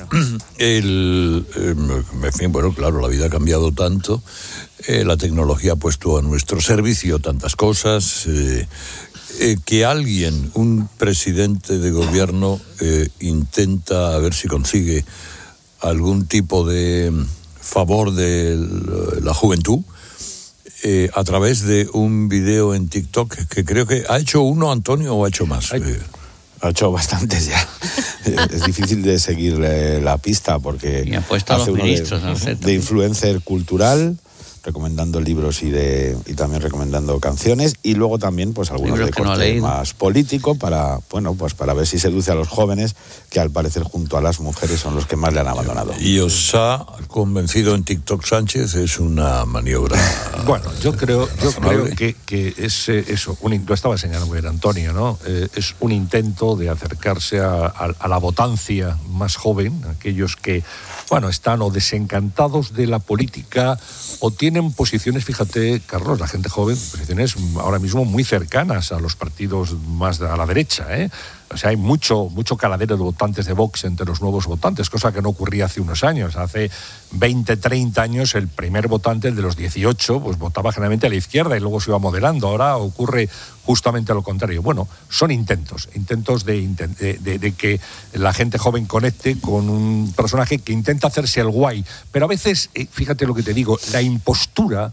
claro, la vida ha cambiado tanto, la tecnología ha puesto a nuestro servicio tantas cosas, que alguien, un presidente de gobierno, intenta a ver si consigue algún tipo de favor de la juventud a través de un video en TikTok, que creo que ha hecho uno, Antonio, o ha hecho más. Ha hecho bastantes ya. Es difícil de seguir la pista, porque hace uno de influencer cultural, recomendando libros y también recomendando canciones, y luego también pues algunos de corte más político para ver si seduce a los jóvenes, que al parecer junto a las mujeres son los que más le han abandonado. ¿Y os ha convencido en TikTok Sánchez? Es una maniobra. Bueno, yo creo que es eso, lo estaba señalando muy bien Antonio, ¿no? Es un intento de acercarse a la votancia más joven, aquellos que están o desencantados de la política o tienen posiciones, fíjate, Carlos, la gente joven, posiciones ahora mismo muy cercanas a los partidos más a la derecha, ¿eh? O sea, hay mucho caladero de votantes de Vox entre los nuevos votantes, cosa que no ocurría hace unos años. Hace 20, 30 años el primer votante, el de los 18, pues votaba generalmente a la izquierda y luego se iba moderando. Ahora ocurre justamente lo contrario. Bueno, son intentos de que la gente joven conecte con un personaje que intenta hacerse el guay. Pero a veces, fíjate lo que te digo, la impostura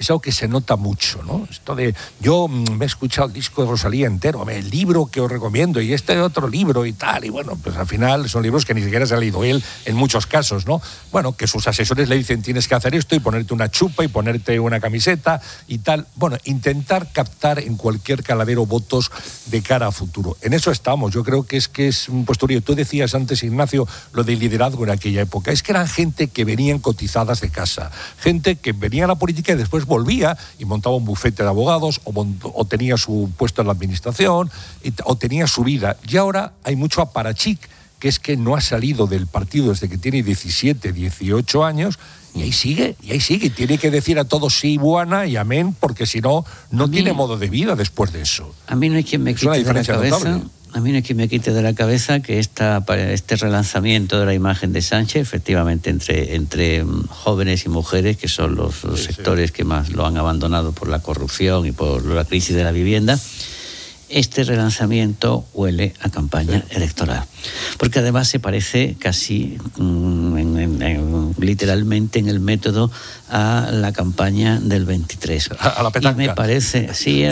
es algo que se nota mucho, ¿no? Esto de, yo me he escuchado el disco de Rosalía entero, el libro que os recomiendo y este otro libro y tal, y bueno, pues al final son libros que ni siquiera se ha leído él en muchos casos, ¿no? Bueno, que sus asesores le dicen tienes que hacer esto y ponerte una chupa y ponerte una camiseta y tal. Bueno, intentar captar en cualquier caladero votos de cara a futuro. En eso estamos. Yo creo que es un posturío. Tú decías antes, Ignacio, lo de liderazgo en aquella época. Es que eran gente que venían cotizadas de casa, gente que venía a la política y después volvía y montaba un bufete de abogados o tenía su puesto en la administración o tenía su vida. Y ahora hay mucho aparachic, que es que no ha salido del partido desde que tiene 17, 18 años y ahí sigue, y tiene que decir a todos sí, buena y amén, porque si no, no tiene modo de vida después de eso. A mí no hay quien me quite de la cabeza. A mí no hay quien me quite de la cabeza que este relanzamiento de la imagen de Sánchez, efectivamente, entre jóvenes y mujeres, que son los sectores que más lo han abandonado por la corrupción y por la crisis de la vivienda, este relanzamiento huele a campaña electoral. Porque además se parece casi, literalmente en el método, a la campaña del 23. A la petanca. Y me parece, sí,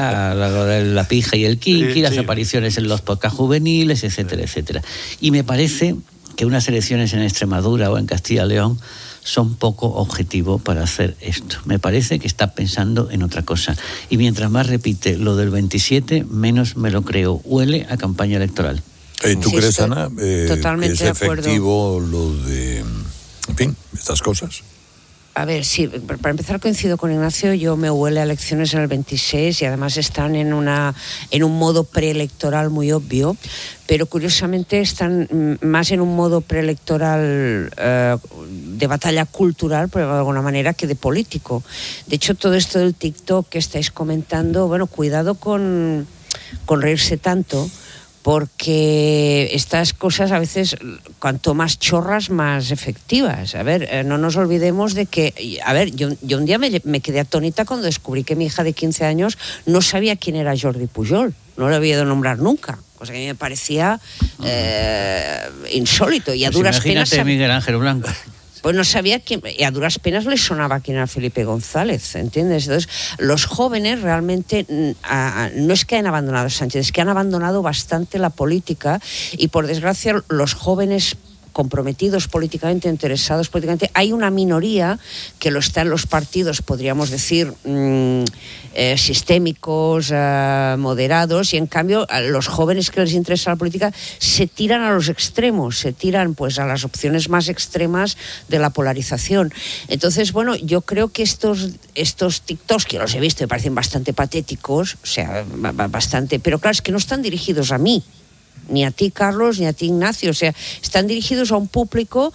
la pija y el kinky, las apariciones en los podcasts juveniles, etcétera, etcétera. Y me parece que unas elecciones en Extremadura o en Castilla y León son poco objetivo para hacer esto. Me parece que está pensando en otra cosa. Y mientras más repite lo del 27, menos me lo creo. Huele a campaña electoral. ¿Tú crees, Ana, totalmente que es efectivo lo de, en fin, estas cosas? A ver, sí, para empezar coincido con Ignacio, yo me huele a elecciones en el 26 y además están en un modo preelectoral muy obvio, pero curiosamente están más en un modo preelectoral de batalla cultural, pero de alguna manera, que de político. De hecho, todo esto del TikTok que estáis comentando, bueno, cuidado con reírse tanto, porque estas cosas a veces, cuanto más chorras, más efectivas. A ver, no nos olvidemos de que, a ver, yo un día me quedé atónita cuando descubrí que mi hija de 15 años no sabía quién era Jordi Pujol, no lo había de nombrar nunca, cosa que a mí me parecía insólito, y a pues duras penas... Imagínate Miguel Ángel Blanco. Pues no sabía quién, y a duras penas le sonaba quién era Felipe González, ¿entiendes? Entonces, los jóvenes realmente no es que hayan abandonado a Sánchez, es que han abandonado bastante la política, y por desgracia los jóvenes comprometidos políticamente, interesados políticamente, hay una minoría que lo está en los partidos, podríamos decir, sistémicos, moderados, y en cambio a los jóvenes que les interesa la política se tiran a los extremos, se tiran pues a las opciones más extremas de la polarización. Entonces, bueno, yo creo que estos TikToks, que los he visto, me parecen bastante patéticos, o sea, bastante, pero claro, es que no están dirigidos a mí, ni a ti, Carlos, ni a ti, Ignacio. O sea, están dirigidos a un público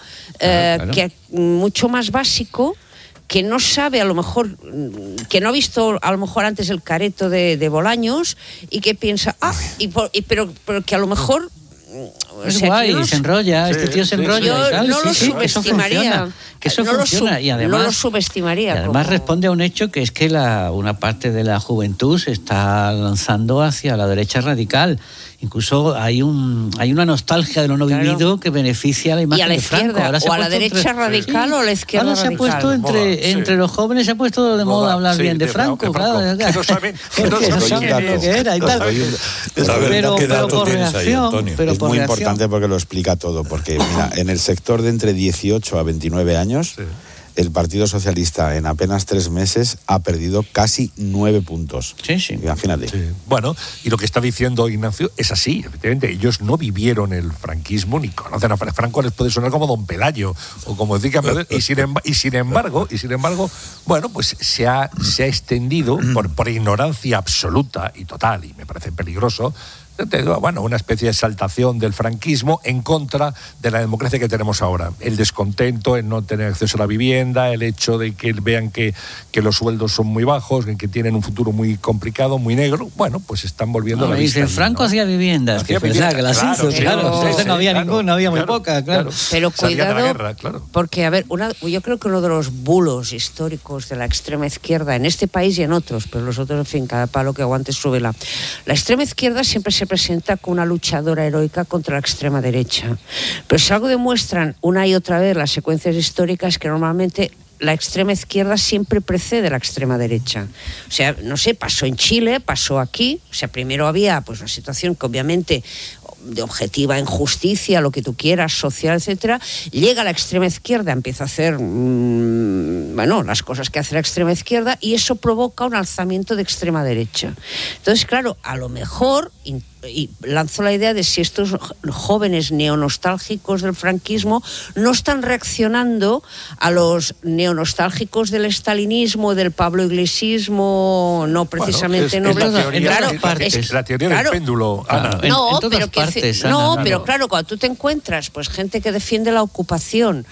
que mucho más básico, que no sabe, a lo mejor, que no ha visto a lo mejor antes el careto de Bolaños, y que piensa, pero que a lo mejor... Es guay, se enrolla, este tío se enrolla y tal. No lo subestimaría. Que eso funciona. Y además, no lo subestimaría. Y además responde a un hecho, que es que una parte de la juventud se está lanzando hacia la derecha radical. Incluso hay una nostalgia de lo no vivido que beneficia a la imagen de Franco. Ahora o a la derecha radical o a la izquierda radical. Ahora se ha puesto entre los jóvenes, se ha puesto de moda hablar bien de Franco. Claro, que no saben lo que era y tal. Pero por reacción. Es muy importante porque lo explica todo. Porque, mira, en el sector de entre 18 a 29 años... el Partido Socialista en apenas 3 meses ha perdido casi 9 puntos. Sí. Imagínate. Sí. Bueno, y lo que está diciendo Ignacio es así, efectivamente. Ellos no vivieron el franquismo ni conocen a Franco, les puede sonar como Don Pelayo o como decir y sin embargo, bueno, pues se ha extendido por ignorancia absoluta y total, y me parece peligroso. Bueno, una especie de exaltación del franquismo en contra de la democracia que tenemos ahora. El descontento, el no tener acceso a la vivienda, el hecho de que vean que los sueldos son muy bajos, que tienen un futuro muy complicado, muy negro. Bueno, pues están volviendo a la vista. Franco hacía viviendas, que las hizo, claro. Entonces no había ninguna, había muy poca, claro. Pero cuidado, porque, a ver, yo creo que uno de los bulos históricos de la extrema izquierda en este país y en otros, pero los otros, en fin, cada palo que aguante sube la extrema izquierda siempre se presenta como una luchadora heroica contra la extrema derecha. Pero si algo demuestran una y otra vez las secuencias históricas, que normalmente la extrema izquierda siempre precede a la extrema derecha. O sea, no sé, pasó en Chile, pasó aquí. O sea, primero había pues una situación que obviamente de objetiva injusticia, lo que tú quieras, social, etcétera. Llega la extrema izquierda, empieza a hacer las cosas que hace la extrema izquierda, y eso provoca un alzamiento de extrema derecha. Entonces, claro, a lo mejor, y lanzo la idea de si estos jóvenes neonostálgicos del franquismo no están reaccionando a los neonostálgicos del estalinismo, del pabloiglesismo, no precisamente noble. Es la teoría del péndulo, Ana. Pero claro, cuando tú te encuentras pues gente que defiende la ocupación,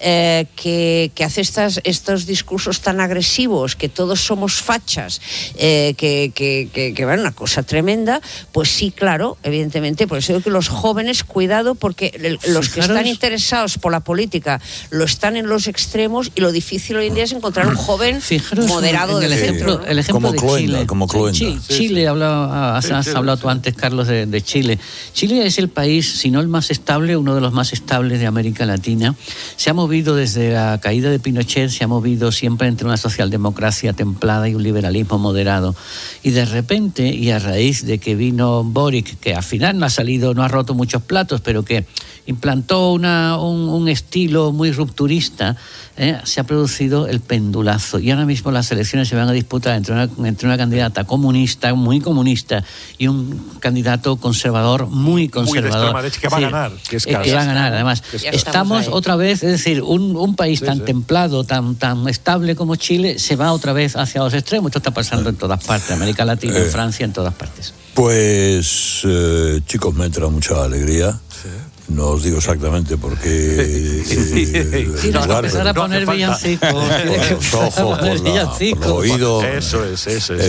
que hace estos discursos tan agresivos, que todos somos fachas, que van una cosa tremenda, pues sí, claro, evidentemente, por eso digo que los jóvenes, cuidado, porque los que están interesados por la política lo están en los extremos, y lo difícil hoy en día es encontrar un joven moderado del centro, ¿no? El ejemplo como de Chile. Como Cloenda. Chile, has hablado tú antes, Carlos, de Chile. Chile es el país, si no el más estable, uno de los más estables de América Latina. Se ha movido desde la caída de Pinochet, se ha movido siempre entre una socialdemocracia templada y un liberalismo moderado. Y de repente, y a raíz de que vino Boric, que al final no ha roto muchos platos, pero que implantó un estilo muy rupturista, se ha producido el pendulazo. Y ahora mismo las elecciones se van a disputar entre una candidata comunista, muy comunista, y un candidato conservador, muy conservador. Muy de que va a ganar. Que va a ganar, además. Estamos otra vez, es decir, un país tan templado, tan estable como Chile, se va otra vez hacia los extremos. Esto está pasando en todas partes, en América Latina, en Francia, en todas partes. Pues, chicos, me entra mucha alegría. No os digo exactamente porque empezar a poner villancicos por los ojos, por los oídos. Eso es.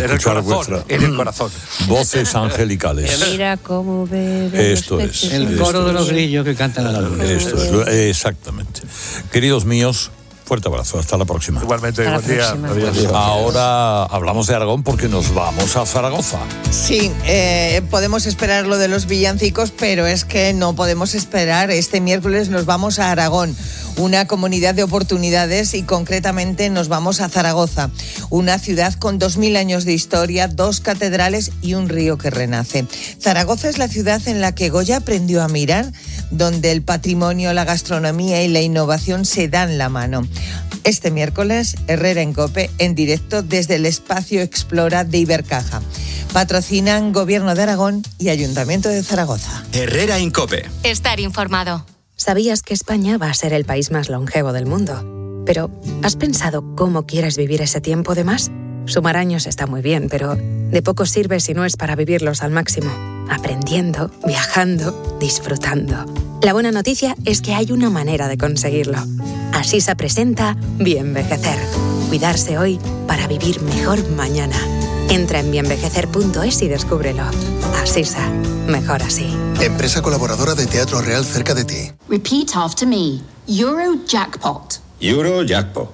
En el corazón. Voces angelicales. Mira cómo bebe. Esto es. El coro de los grillos que cantan a la luna. Esto es, exactamente. Queridos míos, fuerte abrazo, hasta la próxima. Igualmente, buen día. Adiós. Ahora hablamos de Aragón porque nos vamos a Zaragoza. Sí, podemos esperar lo de los villancicos, pero es que no podemos esperar. Este miércoles nos vamos a Aragón, una comunidad de oportunidades, y concretamente nos vamos a Zaragoza, una ciudad con 2000 años de historia, 2 catedrales y un río que renace. Zaragoza es la ciudad en la que Goya aprendió a mirar, donde el patrimonio, la gastronomía y la innovación se dan la mano. Este miércoles, Herrera en COPE, en directo desde el espacio Explora de Ibercaja. Patrocinan Gobierno de Aragón y Ayuntamiento de Zaragoza. Herrera en COPE. Estar informado. ¿Sabías que España va a ser el país más longevo del mundo? Pero, ¿has pensado cómo quieres vivir ese tiempo de más? Sumar años está muy bien, pero de poco sirve si no es para vivirlos al máximo. Aprendiendo, viajando, disfrutando. La buena noticia es que hay una manera de conseguirlo. Asisa presenta Bienvejecer. Cuidarse hoy para vivir mejor mañana. Entra en bienvejecer.es y descúbrelo. Asisa. Mejor así. Empresa colaboradora de Teatro Real cerca de ti. Repeat after me. Eurojackpot. Eurojackpot.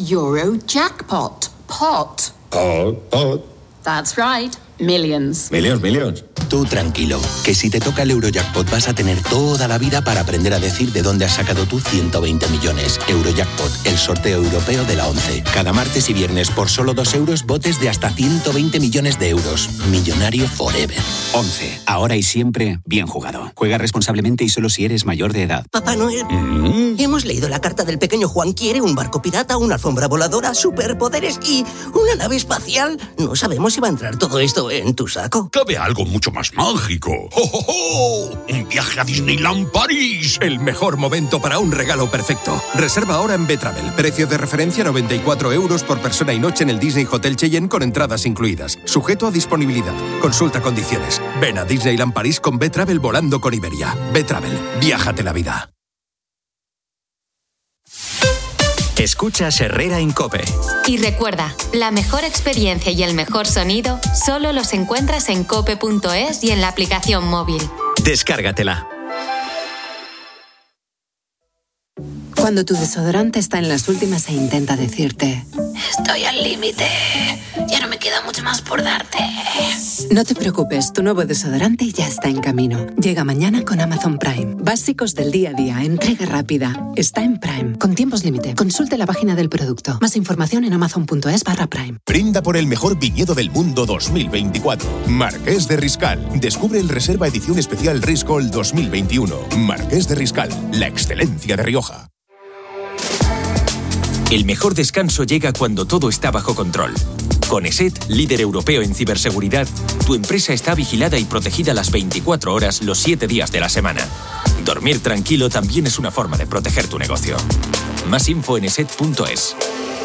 Eurojackpot. Pot. Pot. That's right. Millions. Millions. Tú tranquilo, que si te toca el Eurojackpot vas a tener toda la vida para aprender a decir de dónde has sacado tú 120 millones. Eurojackpot, el sorteo europeo de la 11. Cada martes y viernes por solo 2 euros, botes de hasta 120 millones de euros. Millonario forever. 11. Ahora y siempre, bien jugado. Juega responsablemente y solo si eres mayor de edad. Papá Noel, hemos leído la carta del pequeño Juan. Quiere un barco pirata, una alfombra voladora, superpoderes y una nave espacial. No sabemos si va a entrar todo esto en tu saco. Cabe algo mucho más mágico. ¡Oh, oh, oh! ¡Un viaje a Disneyland París! El mejor momento para un regalo perfecto. Reserva ahora en Betravel. Precio de referencia 94 euros por persona y noche en el Disney Hotel Cheyenne con entradas incluidas. Sujeto a disponibilidad. Consulta condiciones. Ven a Disneyland París con Betravel volando con Iberia. Betravel. Viájate la vida. Escuchas Herrera en COPE. Y recuerda, la mejor experiencia y el mejor sonido solo los encuentras en cope.es y en la aplicación móvil. Descárgatela. Cuando tu desodorante está en las últimas e intenta decirte: estoy al límite, ya no me queda mucho más por darte. No te preocupes, tu nuevo desodorante ya está en camino. Llega mañana con Amazon Prime. Básicos del día a día, entrega rápida. Está en Prime. Con tiempos límite. Consulte la página del producto. Más información en amazon.es/Prime. Brinda por el mejor viñedo del mundo 2024. Marqués de Riscal. Descubre el Reserva Edición Especial Riscal 2021. Marqués de Riscal. La excelencia de Rioja. El mejor descanso llega cuando todo está bajo control. Con ESET, líder europeo en ciberseguridad, tu empresa está vigilada y protegida las 24 horas, los 7 días de la semana. Dormir tranquilo también es una forma de proteger tu negocio. Más info en eset.es.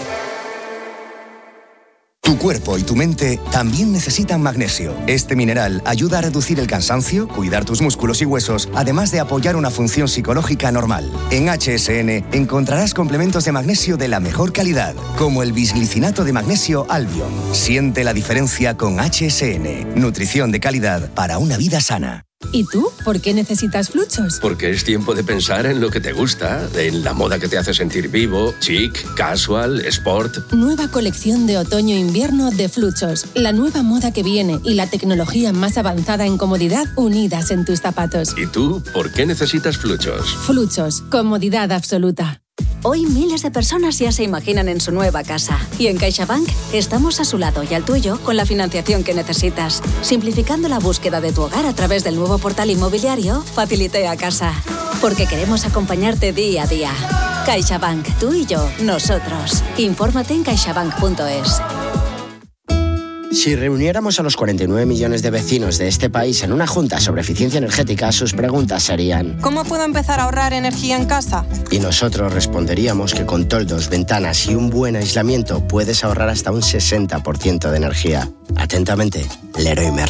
Tu cuerpo y tu mente también necesitan magnesio. Este mineral ayuda a reducir el cansancio, cuidar tus músculos y huesos, además de apoyar una función psicológica normal. En HSN encontrarás complementos de magnesio de la mejor calidad, como el bisglicinato de magnesio Albion. Siente la diferencia con HSN. Nutrición de calidad para una vida sana. ¿Y tú? ¿Por qué necesitas Fluchos? Porque es tiempo de pensar en lo que te gusta, en la moda que te hace sentir vivo, chic, casual, sport. Nueva colección de otoño-invierno de Fluchos. La nueva moda que viene y la tecnología más avanzada en comodidad unidas en tus zapatos. ¿Y tú? ¿Por qué necesitas Fluchos? Fluchos. Comodidad absoluta. Hoy miles de personas ya se imaginan en su nueva casa. Y en CaixaBank estamos a su lado y al tuyo con la financiación que necesitas. Simplificando la búsqueda de tu hogar a través del nuevo portal inmobiliario Facilité a Casa. Porque queremos acompañarte día a día. CaixaBank, tú y yo, nosotros. Infórmate en caixabank.es. Si reuniéramos a los 49 millones de vecinos de este país en una junta sobre eficiencia energética, sus preguntas serían: ¿cómo puedo empezar a ahorrar energía en casa? Y nosotros responderíamos que con toldos, ventanas y un buen aislamiento puedes ahorrar hasta un 60% de energía. Atentamente, Leroy Merlin.